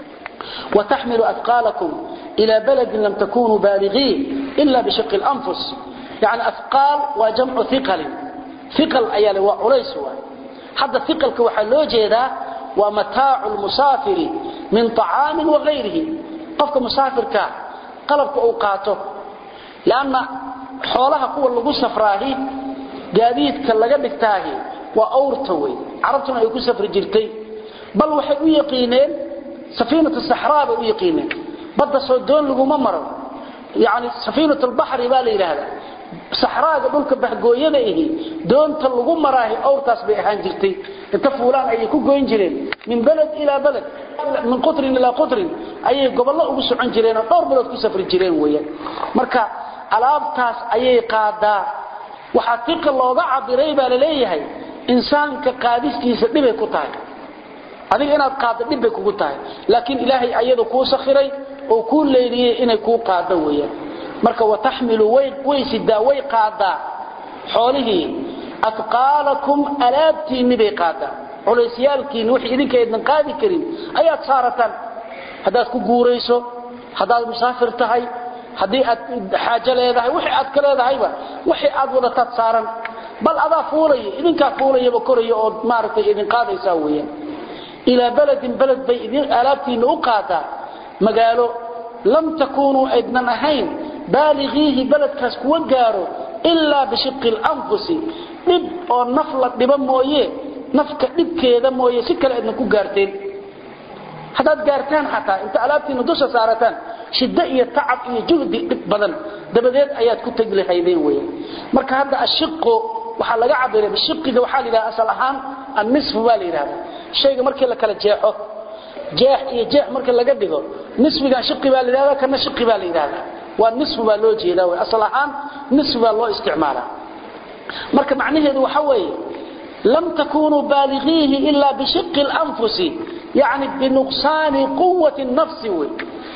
وتحمل أثقالكم إلى بلد لم تكونوا بالغيه إلا بشق الأنفس يعني أثقال وجمع ثقل ثقل أيال وعليسوا حتى ثقل كوحلو جيدا ومتاع المسافر من طعام وغيره قفك مسافر كا قلبك أوقاته لأن حولها قوة اللي سفراهي جاديد كاللغة بكتاهي وأورتوي عرفتنا يكون سفر جرتي بل وحي يقينين سفينة الصحراء يقينين بدأ صدون لغو ممر يعني سفينة البحر بالي لهذا صحراء دولك بحقوينه دون تلغو مراهي أورتاس بإحان جرتي انت فولان أي كو جوين جرين من بلد إلى بلد من قطر إلى قطر أي قبل الله أبو سعون جرين طور بلد كسفر جرين ويا مركا ألابتاس أي قادة وحقيق الله ضع بريبة لليه إنسان كقادس كيسا نبه كتاي هذه إنا قادة نبه كتاي لكن إلهي أيضا كو سخري وكل ليليه إنا كو قادة ويا مركا وتحمل ويسدا ويقادة حوله أثقالكم ألابتي نبي قادة عليسيالكين وحي إذنك إذن قادي كريم أيات صارة هدات كقوريسو هدات مسافر تهي هدات حاجة ليدهي وحي أدك ليدهي وحي أدولتات صارا بل أضا فولي إذنك فولي بكوري أو مارتي إذن قادة يساويا إلى بلد بلد بي إذن ألابتي نقادة مقالوا لم تكونوا إذن أهين بالغيه بلد كاسكوان قاروا إلا بشق الأنفس dib oo naf la dhiba mooyee nafka dibkeeda mooyee si kale idinku gaarteen hadaad gaartaan xataa inta alaabtiina dusha saarataan shida iyo tacab iyo juhdi dib badan dabadeed ayaad ku tagli haydeen weey marka hadda ashiqo waxa laga cabiray bishiqiga waxa la yiraahdaa asal ahaan an-nisf waa la yiraahdaa shayga markii la kala jeexo jeex iyo jeex markii laga dhigo nisfiga shiqi baa la yiraahdaa kana shiqi baa la yiraahdaa waa nisf baa loo jeedaa way asal ahaan nisf baa loo isticmaalaa marka macnaheedu waxa weeye lam takunu balighihi illa bi shiqqi al-anfus yani bi nuqsan quwwati an-nafs way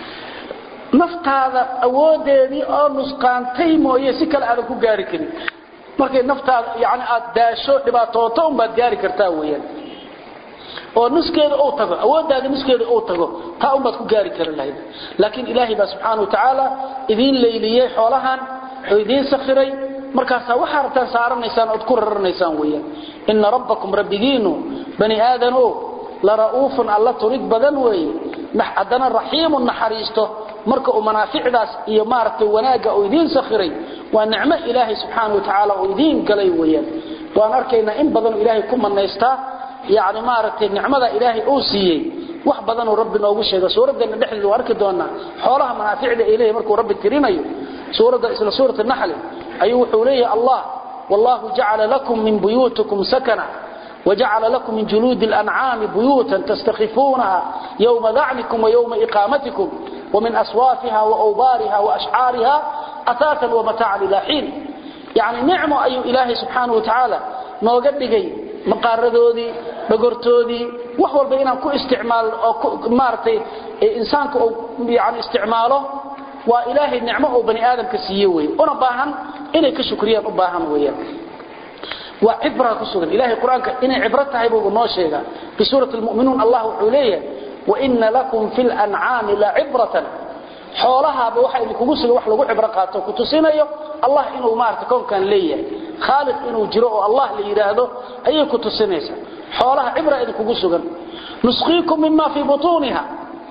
naftaada awoodeedii oo nusqaantay mooyee si kale aad ku gaari karin marka naftaada yani aad daasho dhibaatooto un baad gaari kartaa weeyaan oo nuskeeda oo tago awoodaada nuskeeda oo tago taa un baad ku gaari karin lahayd laakiin ilaahi ba subhanahu wa ta'ala idin leeyliye xoolahan oo idin sakhiray markaas waxa rabtaan saaranaysaan oo ku raranaysaan weeyaan inna rabbakum rabbigiinu bani aadano la raufun alla turid badan weey hadana rahiimun nahariisto marka uu manaaficdaas iyo maartay wanaaga oo idin sakhiray waa nicmo ilaahi subhanahu wa ta'ala oo idin galay weeyaan waan arkayna in badan ilaahi ku manaysta yaani maartay nicmada ilaahi oo siiyay wax badan oo rabbi noogu sheegay suuradana dhexdeeda waa arki doona xoolaha manaaficda ilaahi markuu rabbi tirinayo suurada isla suurada nahl أيوه حوليه الله والله جعل لكم من بيوتكم سكنا وجعل لكم من جلود الأنعام بيوتا تستخفونها يوم ذعنكم ويوم إقامتكم ومن أصوافها وأوبارها وأشعارها أثاثا ومتاعا إلى حين يعني نعمة أي إلهي سبحانه وتعالى ما وقد لي مقاردودي بقرتودي وحول بينهم كو استعمال أو مارتي إنسان كو يعني استعماله وإلهي النعمة بني آدم كسيوي أنا باهن إني كشكريا باهن ويا وعبرة كسوغن إلهي قرآنك إن عبرتها يبقى نوشيغا في سورة المؤمنون الله حوليه وإن لكم في الأنعام لعبرة حولها بوحي لكموسي وح لغو عبرة قاتو كتسين أيو الله إنه مارت كون كان ليه خالق إنه جرؤ الله ليراده أي كتسين يسا حولها عبرة إذا كموسيغن نسقيكم مما في بطونها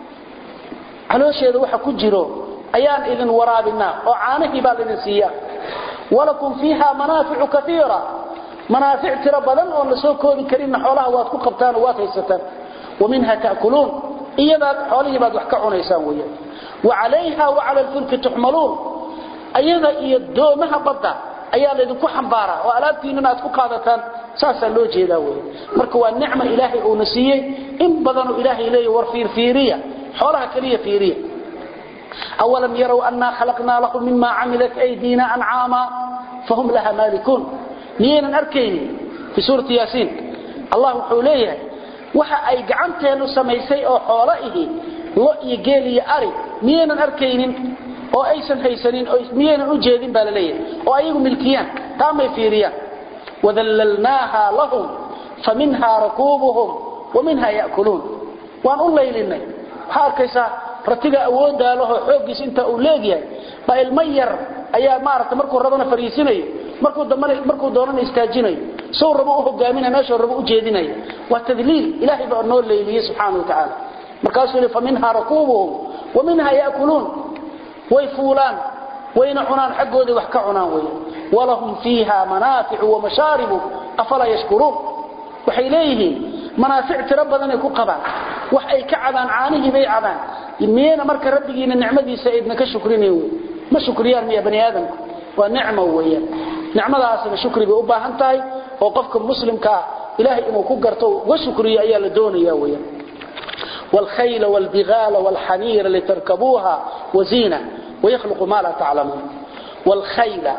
على شيء وحا كجرو أيان إذن ورابنا وعانه بالنسية ولكم فيها منافع كثيرة منافع تربضا ونسوكو ذكرين حولها واتكو قبتان واتيستان ومنها تأكلون إيضا حوله بعد وحكعون يساويا وعليها وعلى الفلك تحملون أيضا إيضومها بضا أيضا إذنكو حنبارا وألابتيننا أتكو قادتان ساسا لو جيداويا مركوا النعمة إلهي أو نسيه إن بضنوا إلهي إليه ورفير فيريا حولها كلية فيريا أولم يروا أننا خلقنا لكم مما عملت أيدينا أنعاما فهم لها مالكون مينا أركين في سورة ياسين الله حوليه waxa ay gacanteenu samaysay oo xoolahi lo iyo geel iyo ari miyeenan arkaynin oo aysan haysanin oo miyeenan u jeedin baa leeyahay oo ayagu milkiyaan taamay fiiriyaan wadallalnaaha lahum faminha rakubuhum waminha yaakulun waan u leelinay waxa arkaysa ratiga awooda laho xoogis inta uu leeyahay ba ilmayar ayaa maarta markuu rabana fariisinayo markuu damana markuu doonana istaajinayo soo rabo u hogaaminaa meesha rabo u jeedinayo waa tadliil ilaahi baa noo leeyay subhanahu wa ta'ala markaasuu faminha rakubuhum waminha yaakulun way fuulan wayna cunaan xaqooda wax ka cunaan way walahum fiha manaafi'u wa mashaaribu afala yashkurun waxay leeyihiin manaafic tira badan ay ku qabaan wax ay ka cadaan caanihi bay cadaan imiyana marka rabbigiina nicmadiisa idna ka shukrineeyo ma shukriyaan miya bani aadamku waa nicmo weeyaan nicmadaasna shukri bay u baahan tahay oo qofka muslimka ilaahay inuu ku garto wa shukriyo ayaa la doonayaa weeyaan wal khayla wal bighala wal hamira litarkabuha wa zina wa yakhluqu ma la ta'lamun wal khayla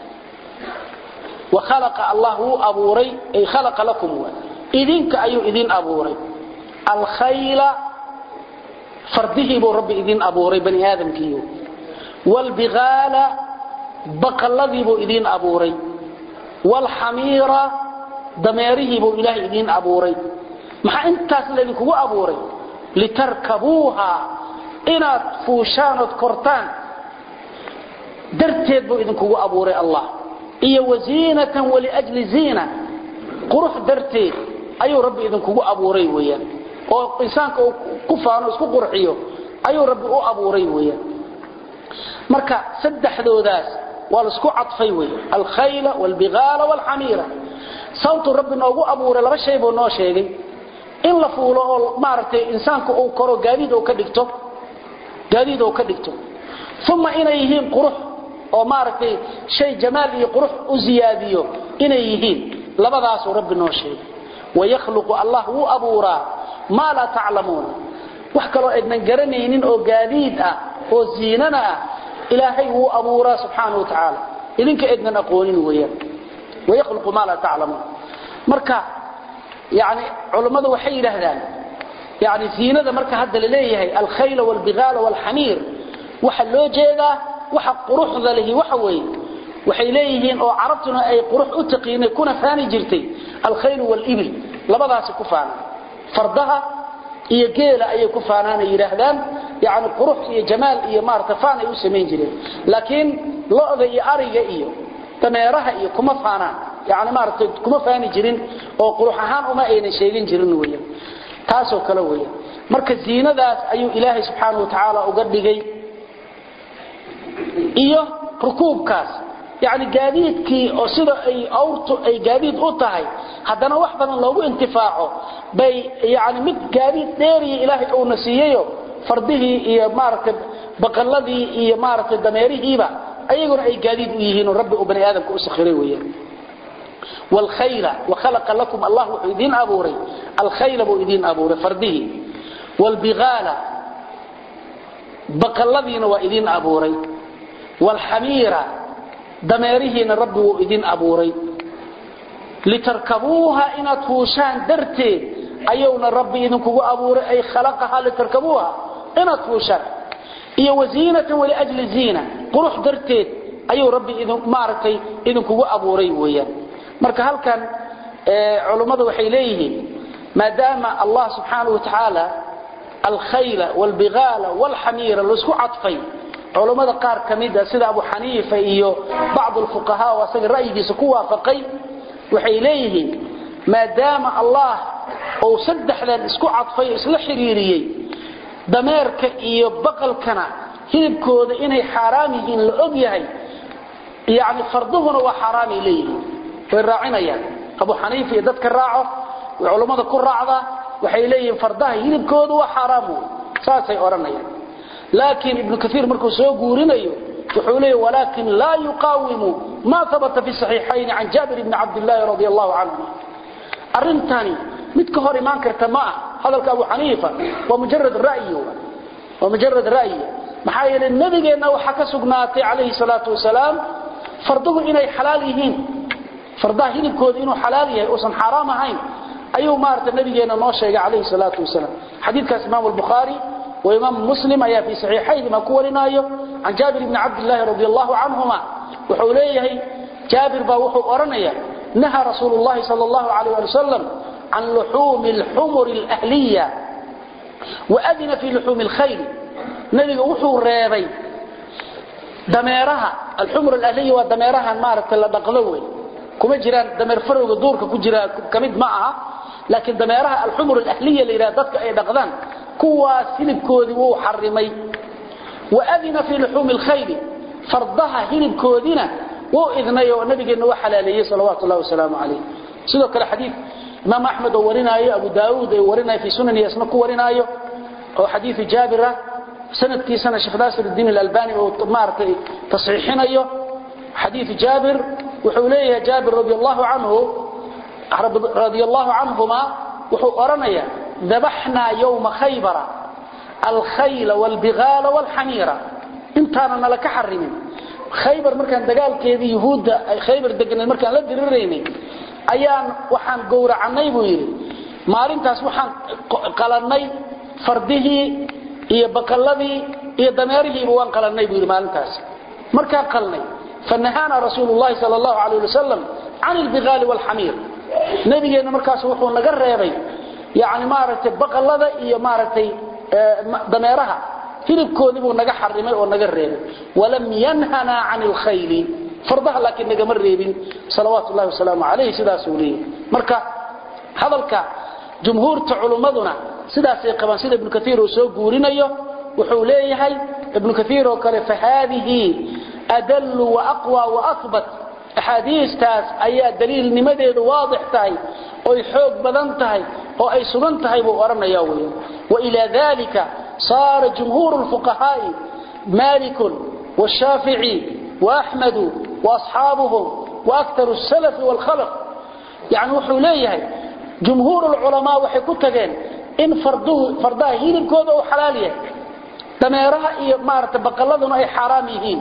wa khalaqa Allahu aburay ay khalaqa lakum idinka ayu idin aburay al khayla fardihi bu rabbi idin aburay bani aadamkiyo wal bighala baqalladii buu idin abuuray wal hamira dameerihi buu ilaahay idin abuuray maxaa intaas la idinku abuuray litarkabuha inaad fuushaan oo kortaan darteed buu idinku abuuray Allah iyo wasiinatan wali ajli zina qurux darteed ayuu rabbi idinku abuuray weeyaan oo insaanka uu ku faano isku qurxiyo ayuu rabbi u abuuray weeyaan marka saddexdoodaas والسكو عطفي وي الخيل والبغال والحميرة صوت ربنا أبو أبو لبا شيء بو نو شيغي إن لا فولو مارتي إنسانك أو كرو غاديد أو كدغتو غاديد أو كدغتو ثم إن يهين قروح أو مارتي شيء جمال يقروح وزياديو إن يهين لبداس ربنا نو شيغي ويخلق الله هو أبورا ما لا تعلمون وحكلو إدنا غرانينين أو غاديد أو زيننا إلهي هو أبورا سبحانه وتعالى إذنك إذن أقولين ويا ويخلق ما لا تعلمون مركا يعني علماء وحي لهذان يعني زينة مركا هذا لليه الخيل والبغال والحمير وحلو جيدا وحق قروح ذله وحوي وحي ليهين أو عربتنا أي قروح أتقين يكون ثاني جرتي الخيل والإبل لبضها سكفان فردها iyo geela ay ku faanaan yiraahdaan yaani qurux iyo jamaal iyo martafaan ay u sameeyeen jireen laakiin lo'da iyo ariga iyo dameeraha iyo kuma faanaan yaani maartay kuma faani jirin oo qurux ahaan uma ayna sheegin jirin weeyaan taas oo kala weeyaan marka ziinadaas ayuu ilaahay subhanahu wa ta'ala uga dhigay iyo rukuubkaas يعني جديدكي او sida ay awrtu ay gaadiid u tahay hadana wax badan loogu intifaaco bay yaani mid gaadiid dheeri ilaahay uu nasiiyo fardihi iyo maartay baqaladii iyo maartay dameerihiiba ayaguna ay gaadiid u yihiin rabbi oo bani aadamku u sakhiray weeyaan wal khayla wa khalaqa lakum Allahu idin aburi al khayla bu idin aburi fardihi wal bighala baqaladiina wa idin aburi wal hamira dameerihiina rabbi uu idin abuuray litarkabuha ina tuushaan darteed ayuuna rabbi idinku abuuray ay khalaqaha litarkabuha ina tuushaan iyo wasiinatan wali ajli zina qurux darteed ayuu rabbi idin maartay idinku abuuray weeyaan marka halkan ee culimadu waxay leeyihiin maadaama Allah subhanahu wa ta'ala al-khayl wal-bighala wal-hamira lusku adfay culimada qaar kamida sida Abu Hanifa iyo baad al-fuqaha wa saga ra'yigiisa ku waafaqay waxay leeyihiin maadaama Allah oo saddexdan isku adfay isla xiriiriyay dameerka iyo baqalkana hilibkooda inay xaraam yihiin la og yahay yaani farduhuna waa xaraam ilayhi way raacinayaan Abu Hanifa iyo dadka raaco culimada ku raacda waxay leeyihiin fardaha hilibkooda waa xaraam saasay oranayaan laakiin ibn kathir markuu soo guurinayo wuxuu leeyahay walakin la yuqawimu ma thabata fi sahihayn an Jabir ibn Abdullah radiyallahu anhu arintani mid ka hor iman karta ma hadalka Abu Hanifa waa mujarrad ra'yi waa mujarrad ra'yi maxaa yeelay nabigeena waxa ka sugnaatay kaleey salaatu wasalaam farduhu inay xalaal yihiin fardaha hilibkooda inuu xalaal yahay oo san xaraam ahayn ayuu maarta nabigeena noo sheegay kaleey salaatu wasalaam xadiidkaas Imam al-Bukhari wa Imam Muslim ayaa fi sahihayn ma ku warinayo an Jabir ibn Abdullah radiyallahu anhuma wuxuu leeyahay Jabir baa wuxuu oranaya naha Rasulullah sallallahu alayhi wa sallam an luhum al-humur al-ahliyya wa adina fi luhum al-khayl nabiga wuxuu reebay dameeraha al-humur al-ahliyya wa dameeraha maarta la dhaqdo way kuma jiraan dameer farowga duurka ku jira kamid ma aha laakiin dameeraha al-humur al-ahliyya leeyahay dadka ay dhaqdaan kuwa silibkoodi wuu xarimay wa adina fi luhum al-khayl fardaha hilibkoodina wuu idnayo nabigeena waa xalaaleeyay sallallahu alayhi wa sallam sidoo kale xadiis Imam Ahmad oo warinayo Abu Daawud oo warinayo fi sunan yasna ku warinayo oo xadiis Jabir sanadkiisana Sheikh Nasruddin al-Albani oo maartay tasxiixinayo xadiis Jabir wuxuu leeyahay Jabir radiyallahu anhu radiyallahu anhuma wuxuu oranaya dabahna yawm Khaybar al-khayl wal-bighala wal-hamira intaana nala ka xarimin Khaybar markaan dagaalkeedii Yahuuda ay Khaybar deganay markaan la diriireynay ayaan waxaan gowracanay buu yiri maalintaas waxaan qalanay fardihii iyo baqaladii iyo dameerihii waan qalanay buu yiri maalintaas markaan qalnay fanahana rasuulullaahi sallallahu alayhi wasallam aan al-bighal wal-hamir nabigeena markaas wuxuu naga reebay yaani maaragtay baqalada iyo maaragtay dameeraha hilibkoodii buu naga xarimay oo naga reebay walam yanhana aan al-khayl fardaha laakiin naga mareebin sallallahu wasallam alayhi sidaas uu leeyahay marka hadalka jumhuurta culimaduna sidaas ay qabaan sida ibn kathir oo soo guurinayo wuxuu leeyahay ibn kathir oo kale fahadihi adallu wa aqwa wa athbat ahadiistaas ayaa daliil nimadeedu waadix tahay oo xoog badan tahay oo ay sugan tahay buu oranayaa weeyo wa ila dhalika صار جمهور الفقهاء مالك والشافعي وأحمد وأصحابهم وأكثر السلف والخلق يعني وحوليه جمهور العلماء وحكوتين إن فرده فرده هين الكود أو حلاليه دميرها ما رتبقلدنا أي حراميين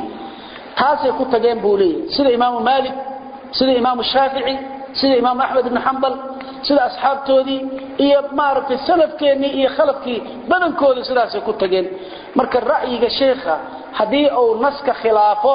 هذا كوتين بوليه سيد إمام مالك سيد إمام الشافعي سيد إمام أحمد بن حنبل sida asxaabtoodii iyo maartay salafkeeni iyo khalafkii badankooda sidaas ay ku tageen marka ra'yiga sheekha hadii uu naska khilaafo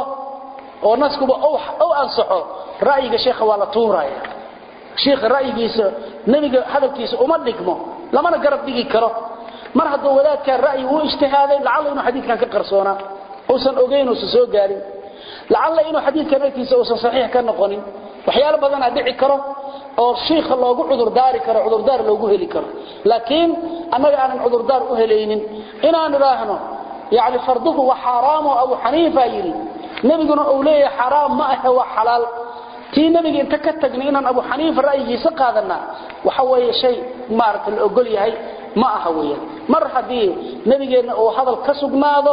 oo naskuba oo ansaxo ra'yiga sheekha waa la tuuraya sheekha ra'yigiisa nabiga hadalkiisa uma dhigmo lamana garab dhigi karo mar hadduu wadaadka ra'yi uu ijtihaaday lacala inuu xadiidkan ka qarsoona oo san ogeyn oo soo gaarin lacala inuu xadiidkan agtiisa uu saxiix ka noqonin waxyaalo badan ay dhici karo oo sheekha loogu cudur daari karo cudur daar loogu heli karo laakiin anaga aan cudur daar u helaynin inaan raahno yaani farduhu wa haram oo Abu Hanifa yiri nabiguna uu leeyahay haram ma aha wa halal tii nabiga inta ka tagnay inaan Abu Hanifa ra'yigiisa qaadana waxa weeye shay maartay la ogol yahay ma aha weeyaan mar hadii nabigeena uu hadal ka sugnaado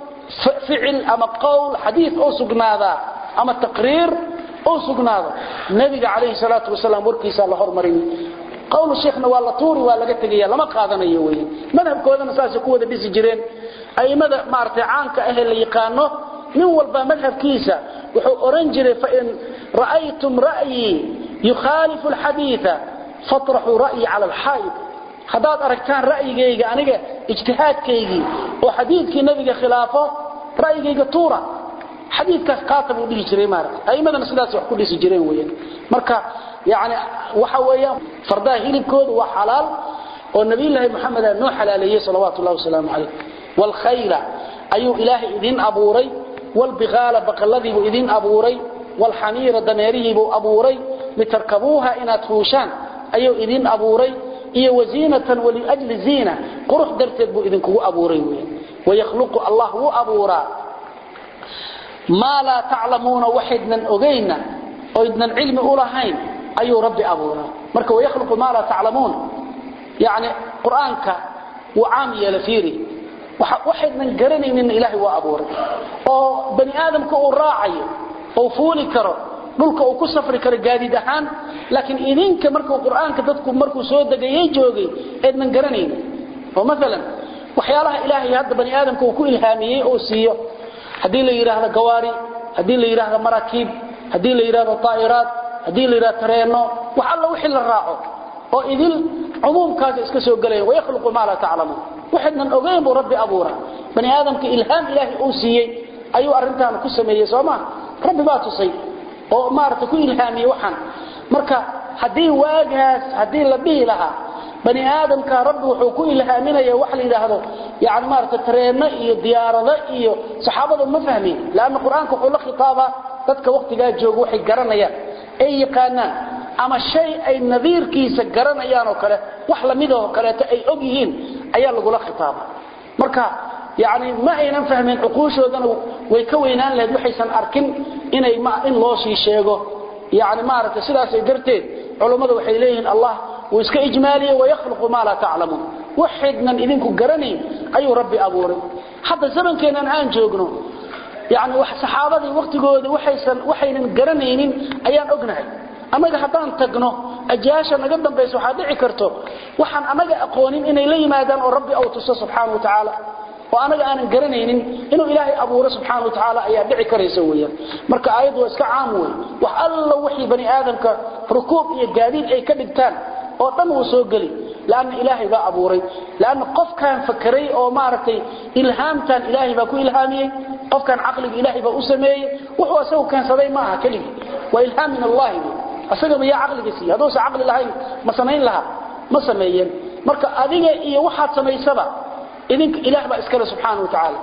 ficil ama qowl xadiis oo sugnaada ama taqriir oo sugnaado nabiga kaleey salaatu wasalaam warkiisa la hormarin qowl sheekhna waa la tuuri waa laga tagaya lama qaadanayo weey madhabkoodana saas ku wada dhisi jireen aymada maartay caanka ah la yaqaano min walba madhabkiisa wuxuu oran jiray fa in ra'aytum ra'yi yukhalifu al-haditha fatrahu ra'yi 'ala al-hayd hadaad aragtaan ra'yigayga aniga ijtihaadkaygi oo xadiidkii nabiga khilaafo ra'yigayga tuura xadiidkaas qaataba u dhihi jiray maarka aymadana sidaas wax ku dhisi jireen weeyaan marka yaani waxa weeyaan fardaha hilibkoodu waa xalaal oo nabi ilaahi maxamed noo xalaaleeyay sallallahu alayhi wasallam wal khayla ayu ilaahi idin abuuray wal bighala baqalladii buu idin abuuray wal hamira dameerihi buu abuuray litarkabuha inaad fuushaan ayu idin abuuray iyo wazinatan wali ajli zina qurux darteed buu idin kugu abuuray weeyaan wayakhluqu allah wa abura ma la ta'lamuna wahidnan ogayna oo idnan ilmi u lahayn ayu rabbi abura marka wayakhluqu ma la ta'lamuna يعني قرآنك وعام يلفيري وحدنا قرنين إن إلهي وأبورك وبني آدم كأو راعي أو فولي كرو نلك أو كسفر كرقادي دحان لكن إذنك مركو قرآنك تدكم مركو سودة يجوغي إذن قرنين ومثلا وحيالها إلهي هذا بني آدم كأو إلهامي أو سيو هدي اللي يراه قواري هدي اللي يراه مراكيب هدي اللي يراه طائرات هدي اللي يراه ترينو وحالله وحل الراعو وإذن عموم كاس iska soo galay way khluqu ma la ta'lamu waxadna ogeyn buu rabbi abuura bani aadamka ilham ilaahi uu siiyay ayu arintan ku sameeyay sooma rabbi baa tusay oo maarta ku ilhaamiyay waxan marka hadii waagaas hadii la bihi laha bani aadamka rabbi wuxuu ku ilhaaminaya wax la yiraahdo yaani maarta tareena iyo diyaarada iyo saxaabadu ma fahmin laana quraanka wuxuu la khitaaba dadka waqtiga joogo waxay garanayaan ay yaqaanaan ama shay ay nadiirkiisa garanayaan oo kale wax la mid oo kale ay og yihiin ayaa lagu la khitaaba marka yaani ma aynan fahmin uquushoodana way ka weynaan lahayd waxaysan arkin inay ma in loo sii sheego yaani maarata sidaas ay darteed culimadu waxay leeyihiin Allah uu iska ijmaaliyo way yakhluqu ma la ta'lamun waxidnan idinku garanay ayu rabbi abuuray hadda zamankeenan aan joogno yaani wax saxaabadii waqtigooda waxaysan waxaynan garanaynin ayaan ognahay anaga hadaan tagno ajaasha naga dambayso waxa dhici karto waxaan anaga aqoonin inay la yimaadaan oo rabbi oo tuso subhanahu wa ta'ala oo anaga aan garanaynin inuu ilaahay abuuro subhanahu wa ta'ala ayaa dhici karaysa weeyaan marka aayadu iska caam weey wax alla wixii bani aadamka rukuub iyo gaadiid ay ka dhigtaan oo dhan uu soo gali laana ilaahay baa abuuray laana qofkan fakaray oo maartay ilhaamtan ilaahay baa ku ilhaamiyay qofkan aqliga ilaahay baa u sameeyay wuxuu asagu kan saday ma aha kaliya wa ilhaam min allah asaga ma ya aqliga si hadoo sa aqli lahayn ma sameyn laha ma sameeyeen marka adiga iyo waxa sameeysaba idinka ilaahay baa iskala subhanahu wa ta'ala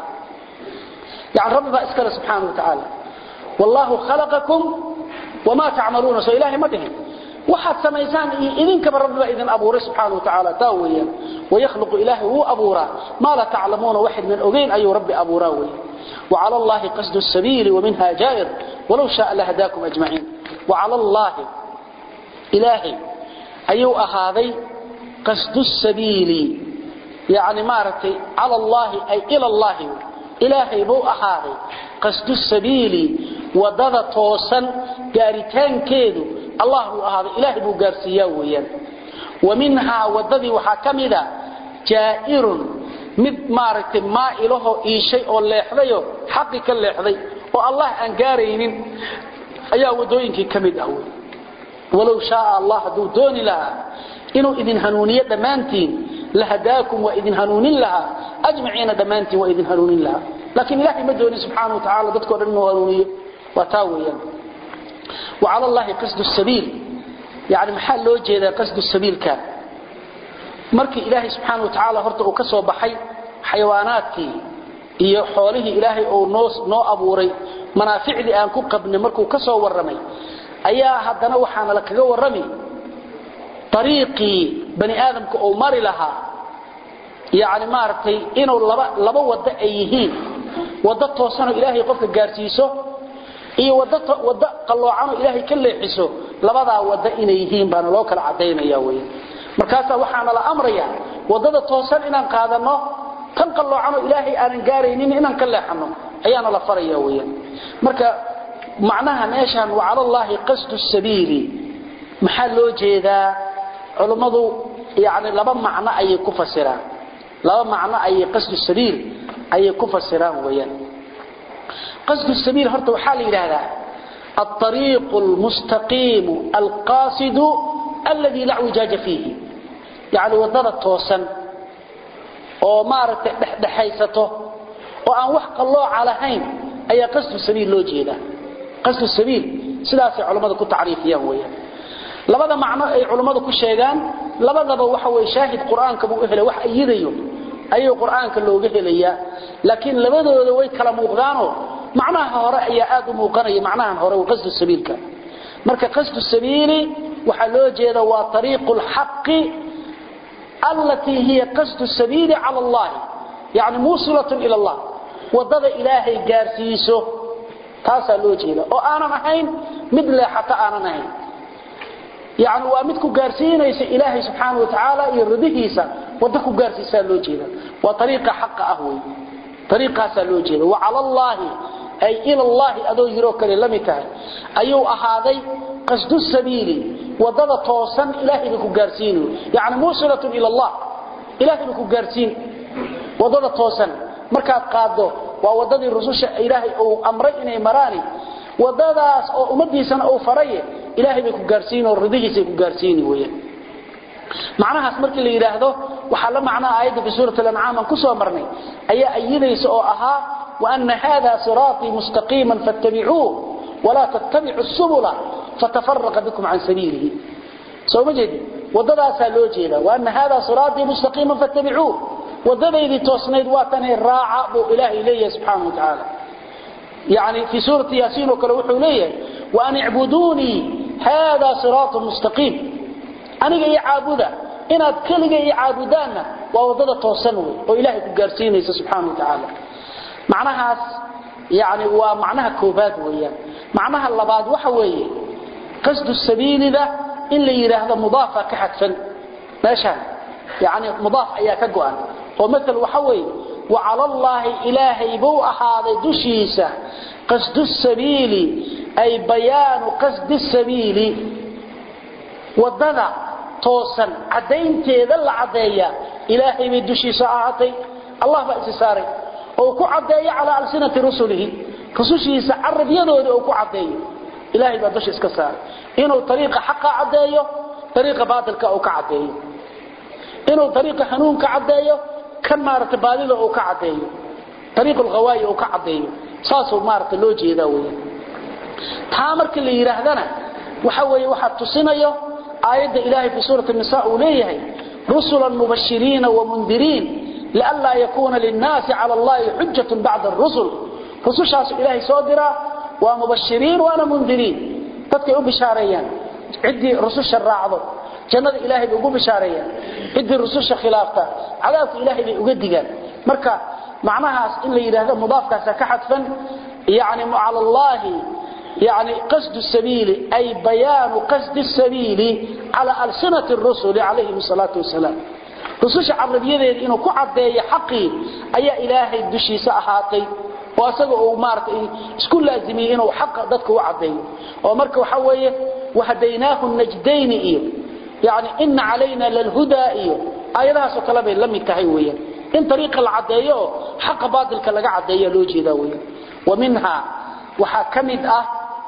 yaani rabbi baa iskala subhanahu wa ta'ala wallahu khalaqakum wama ta'maluna so ilaahay ma dhihin waxa sameeysan idinka rabbi baa idin abuuray subhanahu wa ta'ala taawiyan wa yakhluqu ilaahi hu abuura ma la ta'lamuna wahid min ogeyn ayu rabbi abuura way وعلى الله قصد السبيل ومنها جائر ولو شاء لهداكم أجمعين وعلى الله إلهي أيو أهاذي قصد السبيل يعني مارتي على الله أي إلى الله إلهي بو أهاذي قصد السبيل وضد توسا قارتان كيدو الله بو أهاذي إلهي بو قارسياويا ومنها وضد وحاكمدا جائر mid maaragtay ma ilaho ii shay oo leexdayo xaqi ka leexday oo Allah aan gaaraynin ayaa wadooyinkii kamid ah walaw shaa Allah duu dooni laha inuu idin hanuuniyo dhamaantiin la hadaakum wa idin hanuunin laha ajmaciina dhamaantiin wa idin hanuunin laha laakiin ilaahi ma dooni subhanahu wa ta'ala dadkoo dhan inuu hanuuniyo wa taawiyan wa ala Allah qasdu sabil yaani maxaa loo jeedaa qasdu sabilka markii ilaahay subhanahu wa ta'ala horta uu ka soo baxay xayawaanaadkii iyo xoolihii ilaahay oo noo noo abuuray manaaficdi aan ku qabnay markuu ka soo waramay ayaa haddana waxaana la kaga warami tariiqi bani aadamka oo mari laha yaani maartay inuu laba laba wada ay yihiin wada toosan oo ilaahay qofka gaarsiiso iyo wada wada qaloocan oo ilaahay ka leexiso labada wada inay yihiin baan loo kala cadeynaya weeyaan markaas waxaana la amraya wadada toosan inaan qaadano tan qaloocan ilaahay aan gaaraynin inaan ka leexano ayaana la faraya weeyaan marka macnaha meeshan wa ala allah qasdu sabiili maxaa loo jeedaa culimadu yaani laba macna ay ku fasiraan laba macna ay qasdu sabiil ay ku fasiraan weeyaan qasdu sabiil horta waxa la yiraahdaa الطريق المستقيم القاصد الذي لا اعوجاج فيه يعني wadada toosan oo maaragtay dhaxaysato oo aan wax qalooc lahayn أي قصد السبيل لو جيدا قصد السبيل سلاسة علماء كنت تعريفيا ويا لبدا معنى أي علماء كل شيئان لبدا بوحوي شاهد قرآن كبو إهلا وح أيديو أي قرآن كله إهلا لكن لبدا وي كلام مغانو معناها رأي آدم وقري معناها هو قصد السبيل كان مركا قصد السبيل وحلو جيدا وطريق الحق التي هي قصد السبيل على الله يعني موصلة إلى الله وضد إلهي قارسيسه تاسا لو جيدا وأنا نحين مثل حتى أنا نحين يعني وامدكو قارسينيس إلهي سبحانه وتعالى يرضيهيسا ودكو قارسيسا لو جيدا وطريقة حق أهوي طريقة سلو جيدا وعلى الله أي إلى الله أدو يروك للمتاه أيو أهادي قصد السبيل وضد توسن إلهي لكو قارسينه يعني موصلة إلى الله إلهي لكو قارسين وضد توسن مركات قادو ووضد الرسوش إلهي أو أمري إني مراني وضداس أو أمديسان أو فريه إلهي لكو قارسينه ورضيه سيكو قارسينه ويه معناها اسمرك اللي يراهده وحالا معناها آيات في سورة الأنعام كسوة مرني أي أيديس أو أها وأن هذا صراطي مستقيما فاتبعوه ولا تتبعوا السبل فتفرق بكم عن سبيله سوى مجد وضدا سالوجينا وأن هذا صراطي مستقيما فاتبعوه وضدا إذي توسنيد واتنه الراعة بو إلهي إليه سبحانه وتعالى يعني في سورة ياسين وكالوحو إليه وأن اعبدوني هذا صراط مستقيم aniga iyo caabuda inaad kaliga iyo caabudana waa wadada toosan oo Ilaahay ku gaarsiinaysa subhanahu wa ta'ala macnahaas yaani waa macnaha koobaad weeyaan macnaha labaad waxa weeye qasdu sabiilida in la yiraahdo mudaafa ka xadfan meeshan yaani mudaaf ayaa ka go'an oo midna waxa weeye wa 'ala allahi ilaahi buu ahaaday dushiisa qasdu sabiili ay bayaan qasdi sabiili wadada توسن عدينتيدا لا عديا إلهي بدشي ساعتي الله بأس ساري أو كو عديا على ألسنة رسله رسوشي سعرب يدود أو كو عديا إلهي بدشي اسكساري إنه طريقة حق عديا طريقة باطل أو كعديا إنه طريقة حنون كعديا كمارة بالله أو كعديا طريق الغواية أو كعديا صاصوا مارة اللوجي داوية تامرك اللي يرهدنا وحوي وحد تصينيه آيات إلهي في سورة النساء وليه رسلا مبشرين ومنذرين لألا يكون للناس على الله حجة بعد الرسل رسول شخص إلهي صادرة ومبشرين وأنا منذرين تدكي بشاريان عدي رسول الراعظ جنة إلهي بيقو بشاريان عدي رسول خلافته عذاب إلهي بيقدقان مركا معناها إلا إذا هذا مضاف كحدفا يعني على الله يعني قصد السبيل أي بيان قصد السبيل على ألسنة الرسل عليهم الصلاة والسلام رسوش عربية إنه كعدي حقي أي إلهي الدشي سأحاتي وأسأله مارت سكول لازمين إنه حق ذاتك وعدي ومرك وحوية وهديناه النجدين إيه يعني إن علينا للهدى إيه أيضا سكلابين لم يتهيويا إن طريق العدية حق باطل كاللقاء عدية لوجي ذاويا ومنها وحاكمد أه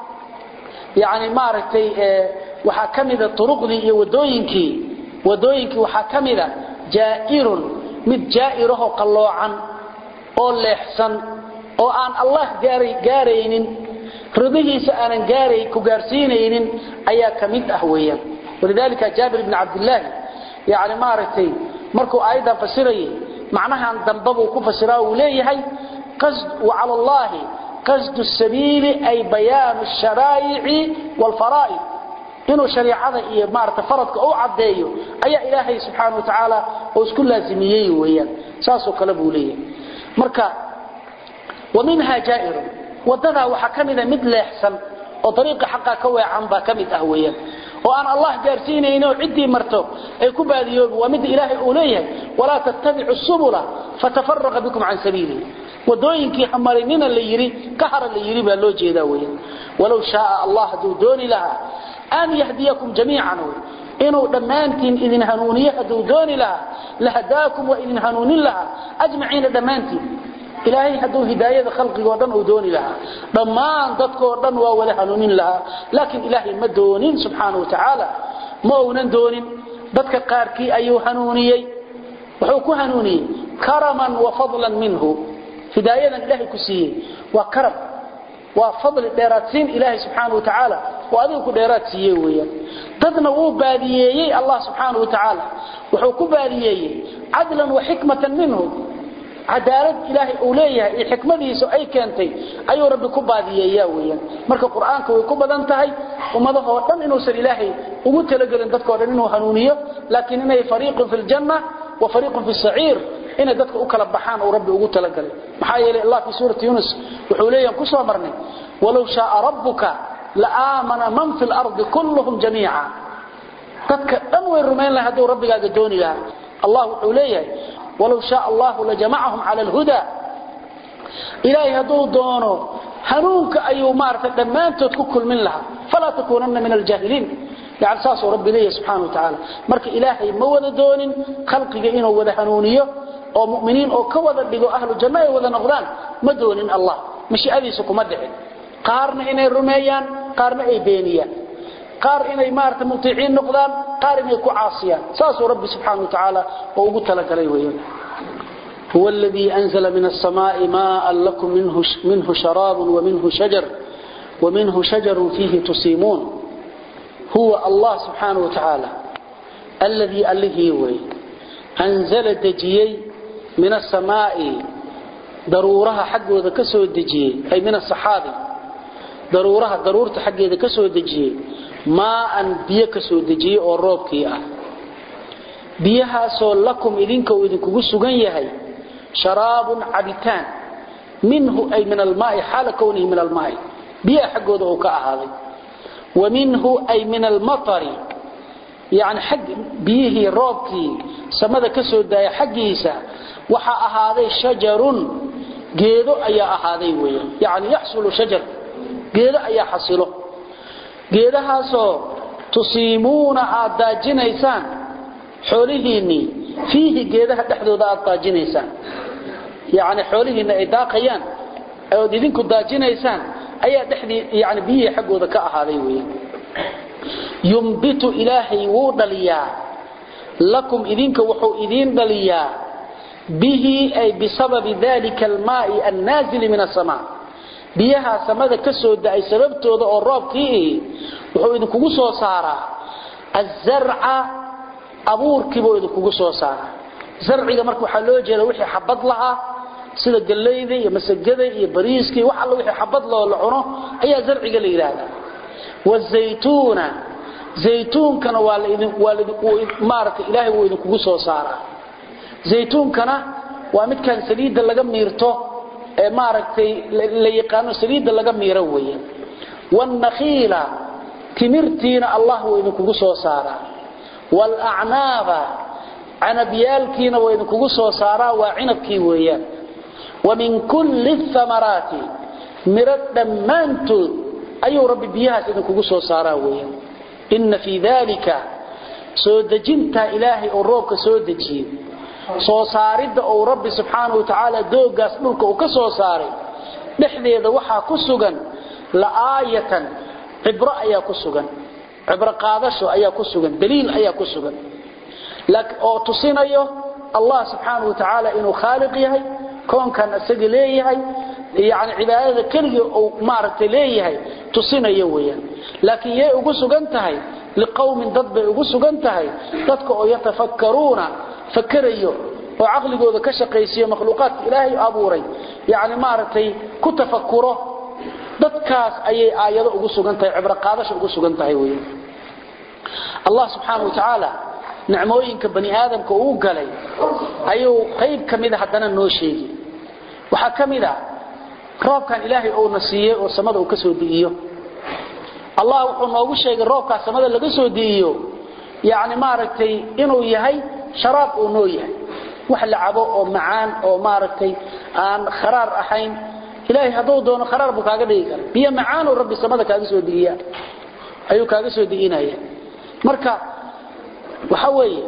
يعني مارتي waxa kamida turuqdi iyo wadooyinkii wadooyinkii waxa kamida jaairun mid jaairaho qaloocan oo leexsan oo aan Allah gaaray gaaraynin ridihiisa aanan gaaray ku gaarsiinaynin ayaa kamid ah weeyaan walidalika Jabir ibn Abdullah yaani mارتي markuu aayada fasiray macnahan dambabu ku fasiraa uu leeyahay qasd wa 'ala Allah قصد السبيل أي بيان الشرائع والفرائض إنه شريعة إيه مارت فرضك أو عديه أي إلهي سبحانه وتعالى وسكل لازميه وياه ساسو كلبه ليه مركا ومنها جائر ودنا وحكمنا مثل إحسن وطريق حقا كوي عنبا كمد أهويا وأن الله جارسينه إنه عدي مرتب أي كباديوب ومد إلهي أوليه ولا تتبعوا السبل فتفرق بكم عن سبيله ودوينكي حمارينين اللي يري كهر اللي يري بالله جيدا وين ولو شاء الله دوني لها أن يهديكم جميعا إنه دمانتين إذن هنونية دوني لها لهداكم وإذن هنونين لها أجمعين دمانتين إلهي هدو هداية خلقي ودن ودوني لها ضمان ضدك ودن ولا هنونين لها لكن إلهي ما دونين سبحانه وتعالى مونا دونين ضدك قاركي أيو هنونيي وحوكو هنوني كرما وفضلا منه هداية الله كسيه وكرم وفضل ديراتين إلهي سبحانه وتعالى وأذيك ديرات سيوية تذنبوا باديي الله سبحانه وتعالى وحكوا باديي عدلا وحكمة منه عدالة إلهي أوليها حكمته سأي كانتي أي ربي كباديي ياويا مركا القرآن كوي كبادانتهي وما ظهر لن إنه سر إلهي ومت لقلن تذكر إنه هنونية لكن إنه فريق في الجنة وفريق في السعير إن ذاتك أكلب بحان وربي أقول لك محايا الله في سورة يونس وحوليا كسوة مرني ولو شاء ربك لآمن من في الأرض كلهم جميعا ذاتك أنوي الرمين لهدو ربك قدوني لها الله حوليا ولو شاء الله لجمعهم على الهدى إلهي هدو دونه هنوك أيو مارفة لما أنت تكل من لها فلا تكونن من الجاهلين يعني ساسو ربي ليه سبحانه وتعالى مرك إلهي موذا دون خلقك إنه وذا هنونيه أو مؤمنين أو كوذا دقوا أهل الجنة وذا نغضان ما دون الله مشي أذيسكم مدعي قارن إني الرميان قارن إي بينيان قار إني مارت مطيعين نغضان قار إني كعاصيان ساسو ربي سبحانه وتعالى وقلت لك عليه هو الذي أنزل من السماء ماء لكم منه, منه شراب ومنه شجر ومنه شجر فيه تصيمون هو الله سبحانه وتعالى الذي أله هو أنزل دجيي من السماء ضرورها حق وذا كسو الدجيي أي من الصحابي ضرورها ضرورة حق وذا كسو الدجيي ماء بيا كسو الدجيي أو الروب كيئة بيها سول لكم إذنك وإذنك بسوغن يهي شراب عبتان منه أي من الماء حال كونه من الماء بيا حق وذا كأهذي ومنه أي من المطر يعني حق بيه روبكي سمدا كسو داي حقيسا وحا اهادي شجر geedo ayaa ahaaday weeyaan yaani yaxsulu shajar geedo ayaa xasilo geedahaasoo tusiimuna aadaajinaysaan xoolihiini fihi geedaha dhaxdooda aadaajinaysaan yaani xoolihiina ay daaqayaan oo idinku daajinaysaan ayaa dhaxdii yaani biyo xaqooda ka ahaaday weeyaan yumbitu ilaahi wudaliya lakum idinka wuxuu idin daliya bihi ay bisababi dhalika alma'i an-nazil min as-sama' biyaha samada ka soo daay sababtooda oo roobkii wuxuu idinku soo saaraa az-zar'a abuurkii buu idinku soo saaraa zarciga marka waxa loo jeedo wixii xabad laha sida galeyda iyo masagada iyo bariiskii waxa la wixii xabad loo cuno ayaa zarciga la yiraahdaa والزيتون زيتون كان والد والد مارك إلهي وإذن كوسو صارا زيتون كان وامد كان سليد لغا ميرتو مارك اللي يقانو سليد لغا ميرويا والنخيل تمرتين الله وإذن كوسو صارا والأعناب عنبيالكين وإذن كوسو صارا وعنبكي ويا ومن كل الثمرات مرد مانتو أي رب بيها سيدنكو سو سارا ويا إن في ذلك سودجنت إلهي أوروك سودجي سو سارد أو رب سبحانه وتعالى دوغاس دولك او كسو ساري دخديده waxa ku sugan laayatan ibra ayaa ku sugan ibra qaadasho ayaa ku sugan daliil ayaa ku sugan lak oo tusinayo Allah subhanahu wa ta'ala inuu khaliq yahay koonkan asaga leeyahay يعني عبادة كلية أو معركة ليه تصينيه ويا لكن يأجو سجنتهاي لقوم ضد يأجو سجنتهاي ضدك أو يتفكرون فكريه وعقل جود كشقيسية مخلوقات إلهي أبوري يعني معركة كتفكره ضدكاس أي آيات أجو سجنتهاي عبر قادش أجو سجنتهاي ويا الله سبحانه وتعالى نعموين كبني آدم كأوجلي أيو قيب كميدا حدنا النوشي وحكميدا roobkan ilaahay oo nasiiyay oo samada uu ka soo diiyo Allah wuxuu noogu sheegay roobka samada laga soo diiyo yaani maaragtay inuu yahay sharaab oo noo yahay wax la cabo oo macaan oo maaragtay aan kharaar ahayn ilaahay haduu doono kharaar buu kaaga dhigi kara biyo macaan oo rabbi samada kaaga soo diiya ayuu kaaga soo diinaya marka waxa weeye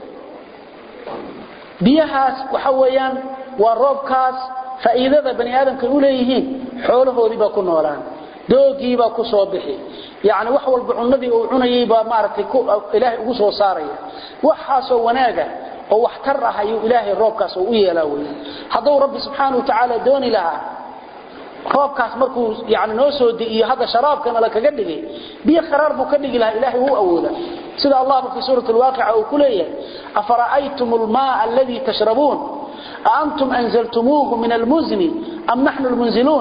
biyahaas waxa weeyaan waa roobkaas فإذا بني آدم كانوا ليهين حوله ذيبا كنا ولان دوغيبا كسو بخي يعني وحول بعندي او عنيبا مارتي إلهي ugu soo saaraya waxa soo wanaaga oo wax tar ah ayuu ilaahay roobkaas u yeelaa weeyaan haduu rabbi subhanahu wa ta'ala dooni lahaa roobkaas markuu yaani noo soo diiyo hada sharaabkana la kaga dhigay biyo qaraar buu ka dhigi lahaa ilaahay uu awooda sida allah fi suurat al-waqi'a uu kuleeyahay afara'aytumul maa'a alladhi tashrabun antum anzaltumuhu min al-muzni am nahnu al-munzilun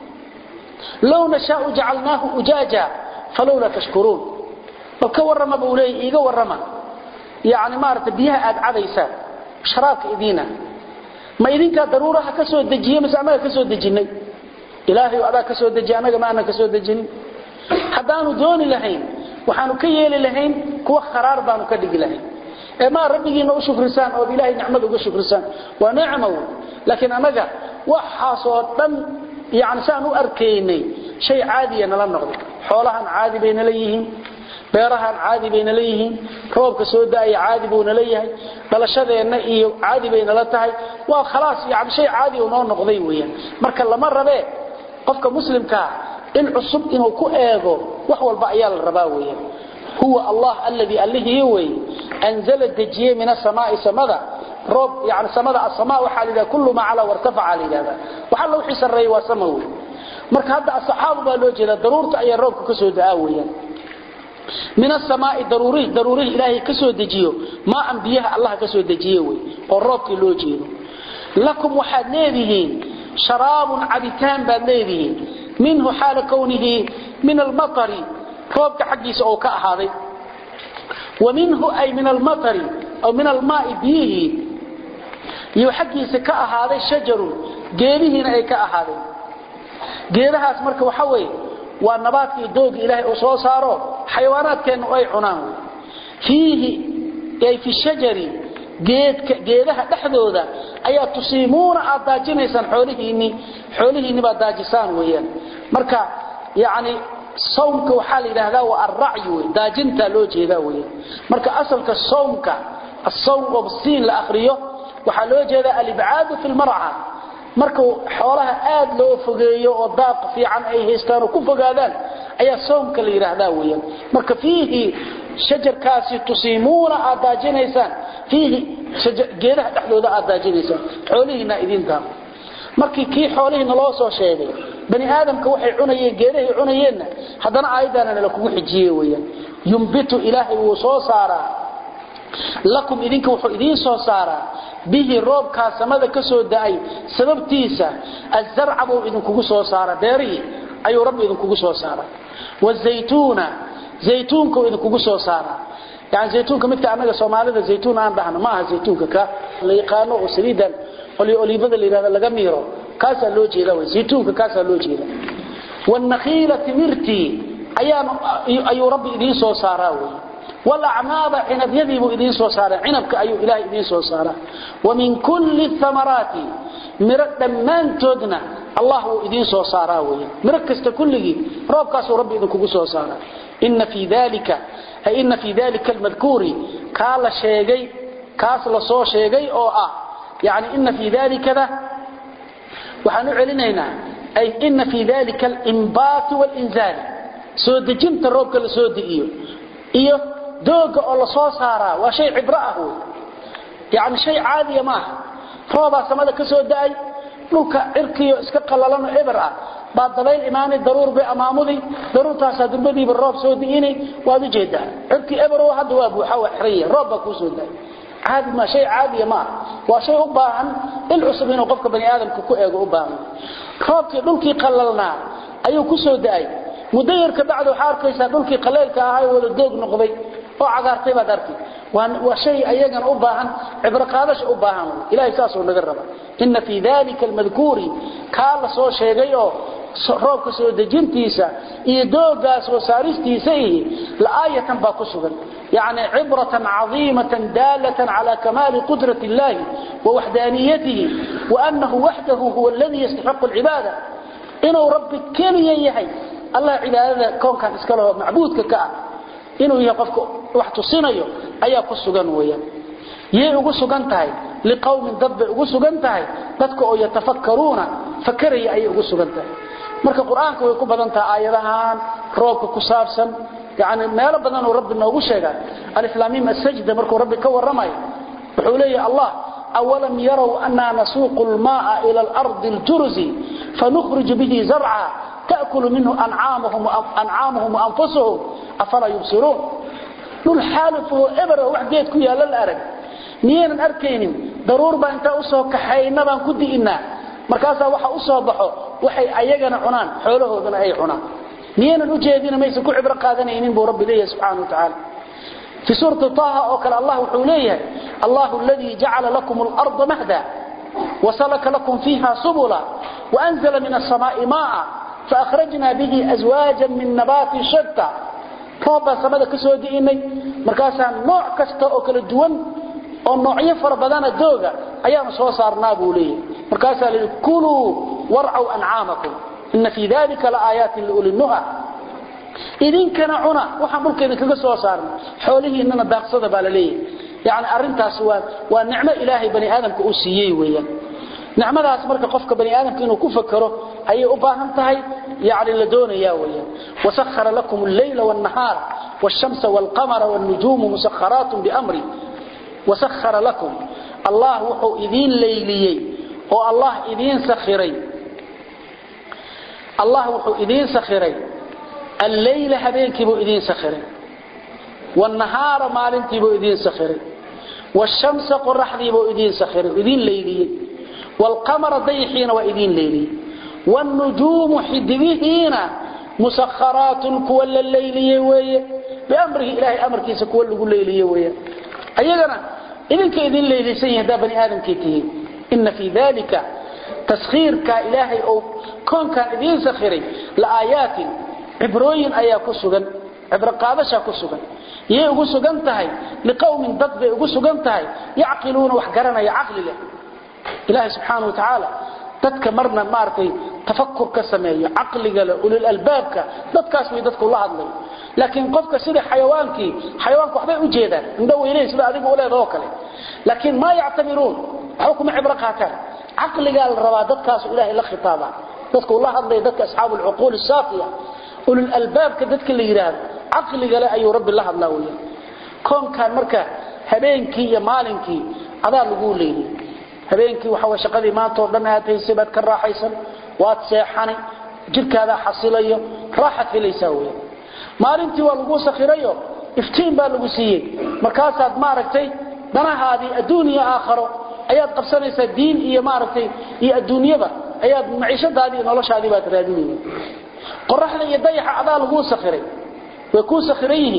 law nasha'u ja'alnahu ujaja falawla tashkurun bal ka warama buu leeyahay iiga warama yaani maarta biyaha aad cadaysa sharaabka idina ma idinka daruuraha ka soo dajiyay mas'amaha ka soo dajinay ilaahay adaa ka soo dajiy anaga ma ana ka soo dajin hadaanu dooni lahayn waxaanu ka yeeli lahayn kuwa qaraar baanu ka dhigi lahayn ee ma rabbigiina u shukrisaan oo ilaahay nicmada uga shukrisaan waa nicmo laakiin anaga waxa soo dhan yaani saan u arkaynay shay caadi ah nala noqdo xoolahan caadi bayna leeyihiin beerahan caadi bayna leeyihiin roobka soo daay caadi buu leeyahay dhalashadeena iyo caadi bayna la tahay waa khalaas yaani shay caadi oo noo noqday weeyaan marka lama rabe qofka muslimka in cusub inuu ku eego wax walba ayaa la rabaa weeyaan huwa allah alladhi alladhi way anzala dajiye min as-samaa'i samada roob yaani samada as-samaa waxa lida kullu ma ala wartafa'a lida waxa loo xisaray waa samawi marka hadda asxaab baa loo jeeda daruurta ayaa roobka ka soo daa weeyaan من السماء ضروري ضروري إلهي كسو دجيو ما أنبيها الله كسو دجيو والربك لو جيرو لكم وحد ليذهين شراب عبتان بالليذهين منه حال كونه من المطر ربك حقي سعوك هذا ومنه أي من المطر أو من الماء بيه يحقي سكاء هذا الشجر جيرهن أي كاء هذا جيرها اسمرك وحوي والنبات يدوق إلهي أصوى صاروا حيوانات كانوا أي عنان فيه أي في الشجر جيدها تحذو ذا أي تصيمون أداجنيسان حوله إني حوله إني بأداجسان ويان مركا يعني صومك وحالي لهذا والرعي داجنتا لوجه ذا ويان مركا أصلك الصومك الصوم وبالسين لأخريه وحالوجه ذا الإبعاد في المرعى markuu xoolaha aad loo fogeeyo oo daaq fiican ay haystaan oo ku fogaadaan ayaa soomka la yiraahdaa weeyaan marka fiihi shajarkaasi tusiimuna aadaajinaysan fiihi geedaha dhaxdooda aadaajinaysan xoolihiina idinta markii kii xoolihiina loo soo sheegay bani aadamka waxay cunayeen geedahay cunayeen hadana aayadana la kugu xijiyay weeyaan yumbitu ilaahi wuu soo saaraa lakum idinka wuxuu idin soo saaraa bihi roobka samada ka soo daay sababtiisa az-zar'a buu idin kugu soo saara beeri ayuu rabbi idin kugu soo saara wazaytuna zaytunku idin kugu soo saara yani zaytunka midka anaga Soomaalida zaytun aan dhahno ma aha zaytunka ka la yaqaano oo saliidan oli olivada leeyahay laga miiro kaasa loo jeedaa way zaytunka kaasa loo jeedaa wan nakhila timirti ayaan ayuu rabbi idin soo saaraa way والأعناب عنب يذيب إذين سوسارا عنبك أي إله إذين سوسارا ومن كل الثمرات مرد من تدنا الله إذين سوسارا مركز كله ربكاس ربي إذن كبو سوسارا إن في ذلك أي إن في ذلك المذكور قال شيغي كاس لصو شيغي أو آه يعني إن في ذلك ذا وحنعلنينا أي إن في ذلك الإنبات والإنزال سود جمت الربك لسود إيو إيو دوغ oo la soo saara waa shay cibra ah yaani shay caadi ma rooba samada ka soo daay dhulka cirkiyo iska qallalan eber ah baad dabayl imaanay daruur bay amaamudi daruurtaas durbadii roob soo diinay waad u jeedaa cirki eber oo hadda waa buuxa wax xiriya roob ku soo daay caadi ma shay caadi ma waa shay u baahan in cusub inuu qofka bani aadamka ku eego u baahan roobkii dhulkii qallalna ayuu ku soo daay mudayr ka bacdo xaarkaysa dhulkii qaleelka ahaa wada doog noqday oo cagaartay baad arkay waa shay ayagan u baahan cibra qaadash u baahan ilaahay saasoo naga raba inna fi dhalika almadhkuri kaala soo sheegay oo roobka soo dejintiisa iyo doogaas oo saaristiisa la aayatan ba ku sugan يعني عبرة عظيمة دالة على كمال قدرة الله ووحدانيته وأنه وحده هو الذي يستحق العبادة إنه رب كليا يحي الله عبادة كون كان اسكاله معبودك كأ inuu yahay qofku wax tusinayo ayaa ku sugan weeyaan yee ugu sugan tahay liqawmin dab ugu sugan tahay dadka oo yatafakkaruna fakaraya ay ugu sugan tahay marka quraanka way ku badan tahay aayadahan roobka ku saabsan yaani meel badan oo rabbi noogu sheegay alif lam mim as-sajda markuu rabbi ka waramay وحولي الله أولم يروا أننا نسوق الماء إلى الأرض الجرز فنخرج به زرعا تأكل منه أنعامهم أنعامهم وأنفسهم أفلا يبصرون نقول حالفه إبرة وحديت كيها للأرض نينا أركين ضرور بأنت أصوه كحينا بأن كدئنا مركزا وحا أصوه بحو وحي أيقنا عنان حوله ذن أي عنان نينا نجيدين ما يسكو عبر قادنين بو رب ليه سبحانه وتعالى في سورة طه وكال الله حوليه الله الذي جعل لكم الأرض مهدا وسلك لكم فيها سبلا وأنزل من السماء ماء فأخرجنا به أزواجا من نبات شتى روبا سمدا كسو ديني مركاسا نوع كستا او كلا دوان او نوعيه فربدانا دوغا ايام سو سارنا بوليه مركاسا لكلوا ورعوا انعامكم ان في ذلك لآيات لأولي النهى إذن كان عنا waxaan dhulkeena kaga soo saarnay xoolihii inana daaqsada baa la leeyahay yaani arintaas waa waa nicmo ilaahay bani aadamka uu siiyay weeyaan nicmadaas marka qofka bani aadamka inuu ku fakaro ay u baahan tahay yaani la doonayaa weeyaan wasakhara lakum al-layla wan-nahara wash-shamsa wal-qamara wan-nujumu musakharatun bi-amri wasakhara lakum Allah wuxuu idin leeyliyay oo Allah idin sakhiray Allah wuxuu idin sakhiray الليل هبينك بو إذين سخري والنهار مالنتي بو إذين سخري والشمس قرحدي بو إذين سخري إذين ليلي والقمر ضيحين وإذين ليلي والنجوم حدبهين مسخرات كوال الليلي وي بأمره إلهي أمر كيس كوال الليلي وي أيضا إذن كإذين ليلي سيهدا بني آدم كيتهين إن في ذلك تسخير كإلهي أو كون كان إذين سخري لآيات عبروين أيها كسوغن عبر قادشا كسوغن يهي كسوغن تهي لقوم ضد كسوغن تهي يعقلون وحقرنا يعقل له إلهي سبحانه وتعالى تدك مرنا مارتي تفكر كسمية عقل قال أولي الألبابك تدكاس ويددك الله عدلي لكن قفك سيدي حيوانك حيوانك وحبي أجيدا ندوي إليه سيدي أذيب أولي ذوكلي لكن ما يعتبرون حكم عبرقاتان عقل قال الروا تدكاس إلهي لخطابا تدك الله عدلي تدك أصحاب العقول الصافية أولي الألباب كدتك اللي يراد عقل قال أي رب الله الله ويا كون كان مركا هبينكي يا مالنكي هذا نقول لي هبينكي وحوى شقدي ما تردنا هاتي سبت كراحيسا واتسيحاني جلك هذا حصيليه راحت في ليساويه مالنتي والقو سخيريه افتين بالقسيه مركاسات ماركتي دنا هذه الدنيا آخر اياد قبسانيسا الدين إيا ماركتي إيا الدنيا با اياد معيشة هذه نولش هذه بات رادينيه قرحنا يضيح أعضاء لغو سخري ويكون سخريه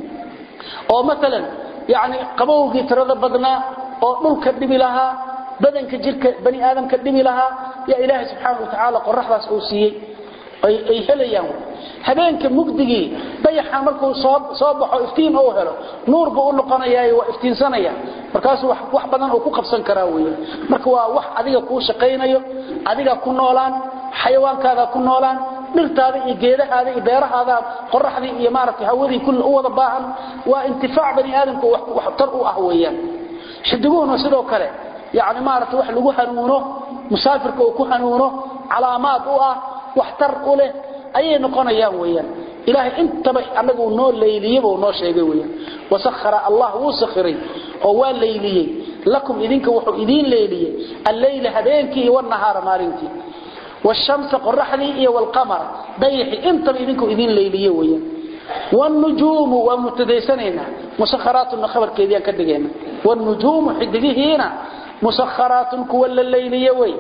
أو مثلا يعني قبوه ترضى بدنا أو نور كدبي لها بدن كجير بني آدم كدبي لها يا إلهي سبحانه وتعالى قرح راس أوسيي أي أي هلا يوم هبينك مقدقي ضيح عملكم صاب صابح افتين أو هلا نور بقول له قنايا وافتين سنيا مركز وح وح بدن أو كوكب سنكراوية مركوا وح أديك كوش قينايو أديك كنولان حيوان كذا كنولان dhirtaada iyo geedahaada iyo beerahaada qorraxdii iyo maartay hawadii kullu wada baahan waa intifaac bani aadamku wax tar u ah weeyaan xidiguuna sidoo kale yaani maartay wax lagu hanuuno musaafirka uu ku hanuuno calaamad u ah wax tar u leh ayay noqonayaan weeyaan ilaahay intaba anagu noo leeyliyo oo noo sheegay weeyaan wasakhara allah wasakhiri oo waa leeyliye lakum idinka wuxuu idin leeyliye al-layla habeenkii iyo nahara maalintii والشمس قرحدي والقمر ضيحي انت idinku idin leeyliyo weeyaan والنجوم ومتديسنينا مسخرات الخبر كيديان كدغينا والنجوم حدغينا مسخرات كل الليليه وي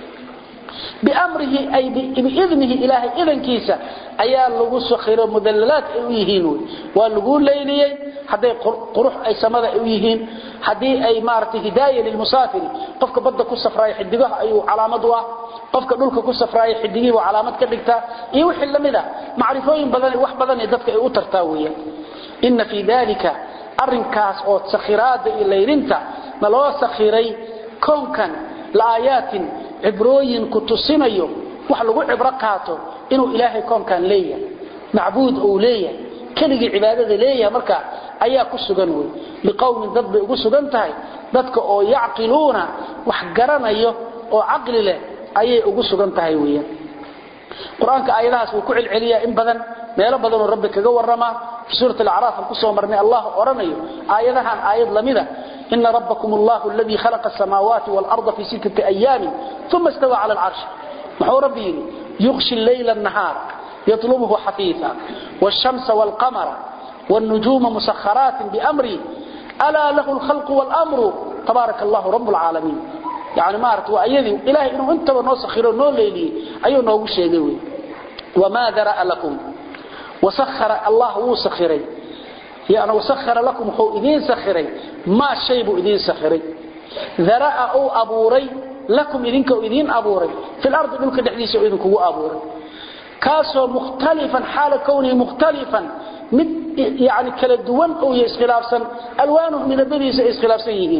بأمره أي بإذنه إلهي إذن كيسا أيها اللغو سخير مدللات أيهين واللغو الليلية حدي قروح أي سمد أيهين حدي أي مارت هداية للمسافر قفك بدك السفراء حدقه أي علامة قفك دولك كسفراء حدقه وعلامة كدكتا يوحي اللمدة معرفين بدن وح بدن يدفك أي أترتاوية إن في ذلك أرنكاس أو سخيرات الليلينتا نلو سخيري كونكا لآيات عبروين كتسينيو wax lagu cibro qaato inuu ilaahay koonkan leeyahay macbuud oo leeyahay kaliya cibaadada leeyahay marka ayaa ku sugan way liqawmin dad bay ugu sugan tahay dadka oo yaqiluna wax garanayo oo aqli leh ayay ugu sugan tahay weeyaan quraanka aayadahaas uu ku cilciliyaa in badan meelo badan oo rabbi kaga warrama suurta al-a'raaf ku soo marnay allah oranayo aayadahan aayad lamida إن ربكم الله الذي خلق السماوات والأرض في ستة أيام ثم استوى على العرش محو ربي يغشي الليل النهار يطلبه حثيثا والشمس والقمر والنجوم مسخرات بأمري ألا له الخلق والأمر تبارك الله رب العالمين يعني ما أردت وأيدي إلهي إنه أنت ونسخره نول ليلي أيو نوغو شيء وما ذرأ لكم وسخر الله وسخري يعني وسخر لكم هو إذين سخري ما شيء إذين سخري ذرأ أو أبوري لكم إذينك إذين أبوري في الأرض إذنك دحديث إذنك هو أبوري كاسو مختلفا حال كونه مختلفا يعني كلا دوان أو يسخلافسا ألوانه من البديس إسخلافسا يهين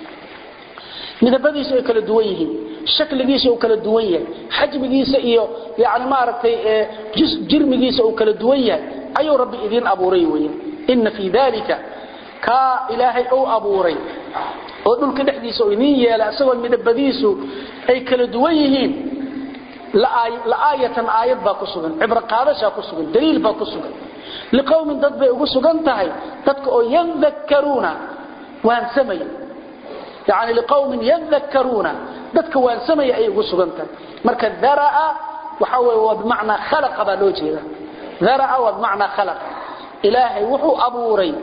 من البديس كلا دوانيه شكل جيسه وكلا دوانيه حجم جيسه إيو يعني ما رأتي جرم جيسه وكلا دوانيه أيو ربي إذين أبوري ويه إن في ذلك كا إلهي أو أبوري ودول كده حديثه إنيه لا سوى من البديس أي كلا دوانيهين لآية آيات باكسوغن عبر قادشة كسوغن دليل باكسوغن لقوم ضد باكسوغن تهي تدكو يذكرون وان سمي يعني لقوم يذكرون ضدك وان سمي أي كسوغن تهي مركز ذرأ وحاول وبمعنى خلق بالوجه ذرأ وبمعنى خلق إلهي وحو أبوري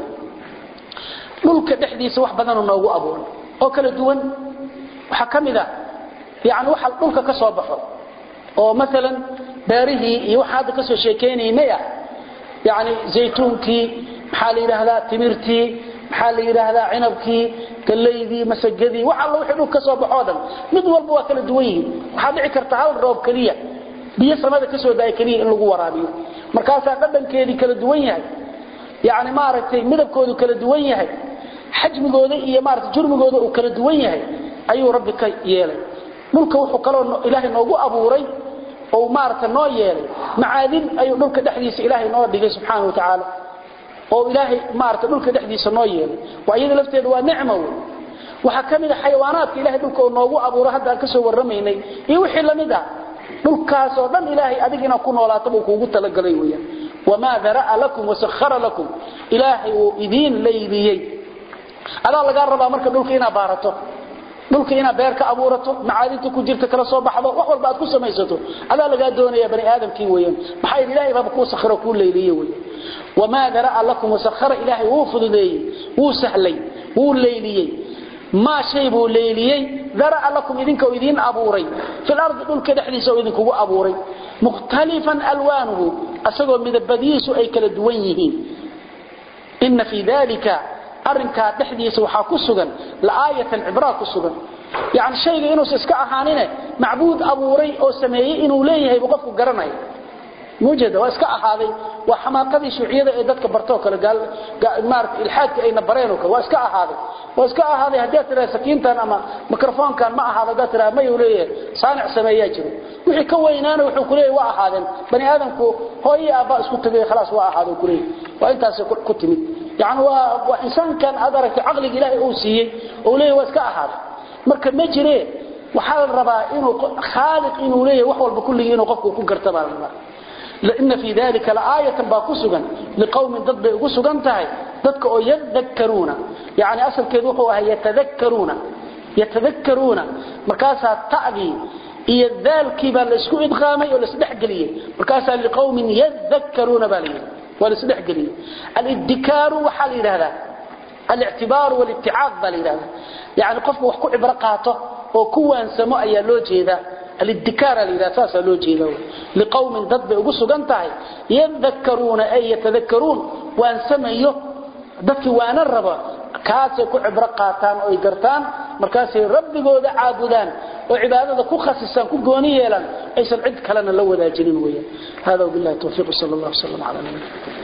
ملك دحديث wax badan oo noogu abuuray oo kala duwan waxa kamida yaani waxa dhulka ka soo baxo oo mesela beerihi iyo waxa ka soo sheekeynayna yaani zeytuunki maxaa la yiraahdaa timirti maxaa la yiraahdaa cinabki galeeydi masagadi waxa la wixii dhulka ka soo baxo dhan mid walba waa kala duwan yihiin waxa dhici karta hal roob kaliya biyo samada ka soo daay kaliya in lagu waraabiyo markaas dhadhankeedii kala duwan yahay يعني ما رأيتي مدبكوده كلا دوان يحي حجمكوده إيا ما رأيتي جرمكوده وكلا دوان يحي أيو ربك يالي ملكه وحو قالوا إلهي نوغو أبوري أو ما رأيتي نو يالي معادين أيو ملك دحديث إلهي نو ديجي سبحانه وتعالى أو إلهي ما رأيتي ملك دحديث نو يالي وأيضا لفتيد ونعمه وحكم الحيوانات إلهي ملكه نوغو أبوري حتى كسو والرميني يوحي لمدى ملكاس ودن إلهي أدقنا كونه ولا تبوكو قلت لقليويا وما ذرأ لكم وسخر لكم إلهي وإذين ليليي هذا الله قال ربا مركب دولك إنا بارته دولك إنا بيرك أبورته معادينتك وجيرتك لصوب بحضه وحول بعد كل سميسته هذا الله قال دون يا بني آدم كيويا بحيث إلهي فبكو سخر كل ليليي وما ذرأ لكم وسخر إلهي وفض لي وسهلي وليليي ما شيبه ليليي ذرأ لكم إذنك وإذين أبوري في الأرض دولك دحديث وإذنك هو أبوري مختلفا ألوانه أسألوا من البديس أي كالدوينه إن في ذلك أرنكا تحديث وحاكسوغا لآية عبراء كسوغا يعني شيء إنه سيسكع حانينه معبود أبو ري أو سميه إنه ليه يبقفوا قرنه موجد واسكع هذه وحماقذي شعيدة إدتك برتوك قال مارت الحاج أي نبرينك واسكع هذه واسكع هذه هديت لها سكينتان أما ميكروفون كان معها هذا قالت لها ما يوليه صانع سميه جرو وحي كوينانه وحي كليه واحدا بني آدمكو هو إيه أباء اسكت بيه خلاص واحدا كليه وإنت كتمت يعني وإنسان كان أدرك عقل إلهي أوسيه وليه واسكع هذا مركب ما جريه وحال الرباء إنه خالق إنه ليه وحول بكله إنه قفه وكون كرتبه لأن في ذلك لآية باقسوغا لقوم ضد باقسوغا انتهي ضدك أو يذكرون يعني أصل كذوحوها يتذكرون يتذكرون مكاسا تأذي إيا الذالك بالاسكو إدغامي والاسدح قليه مكاسا لقوم يذكرون باليه والاسدح قليه الادكار وحال هذا الاعتبار والاتعاظ باليه يعني قفوا وحكو عبرقاته وكوان سماء يلوجه ذا الادكار الاساس لوجيده لقوم ضد ugu sugantahay yadhakkaruna ay yatadhakkarun waan sameeyo dadkii waana raba kaas ku cibro qaataan oo ay gartaan markaas ay rabbigooda caabudaan oo cibaadada ku khasisan ku gooni yeelan aysan cid kalena la wadaajinin weeyaan hada billahi tawfiq sallallahu alayhi wa sallam ala nabiyyina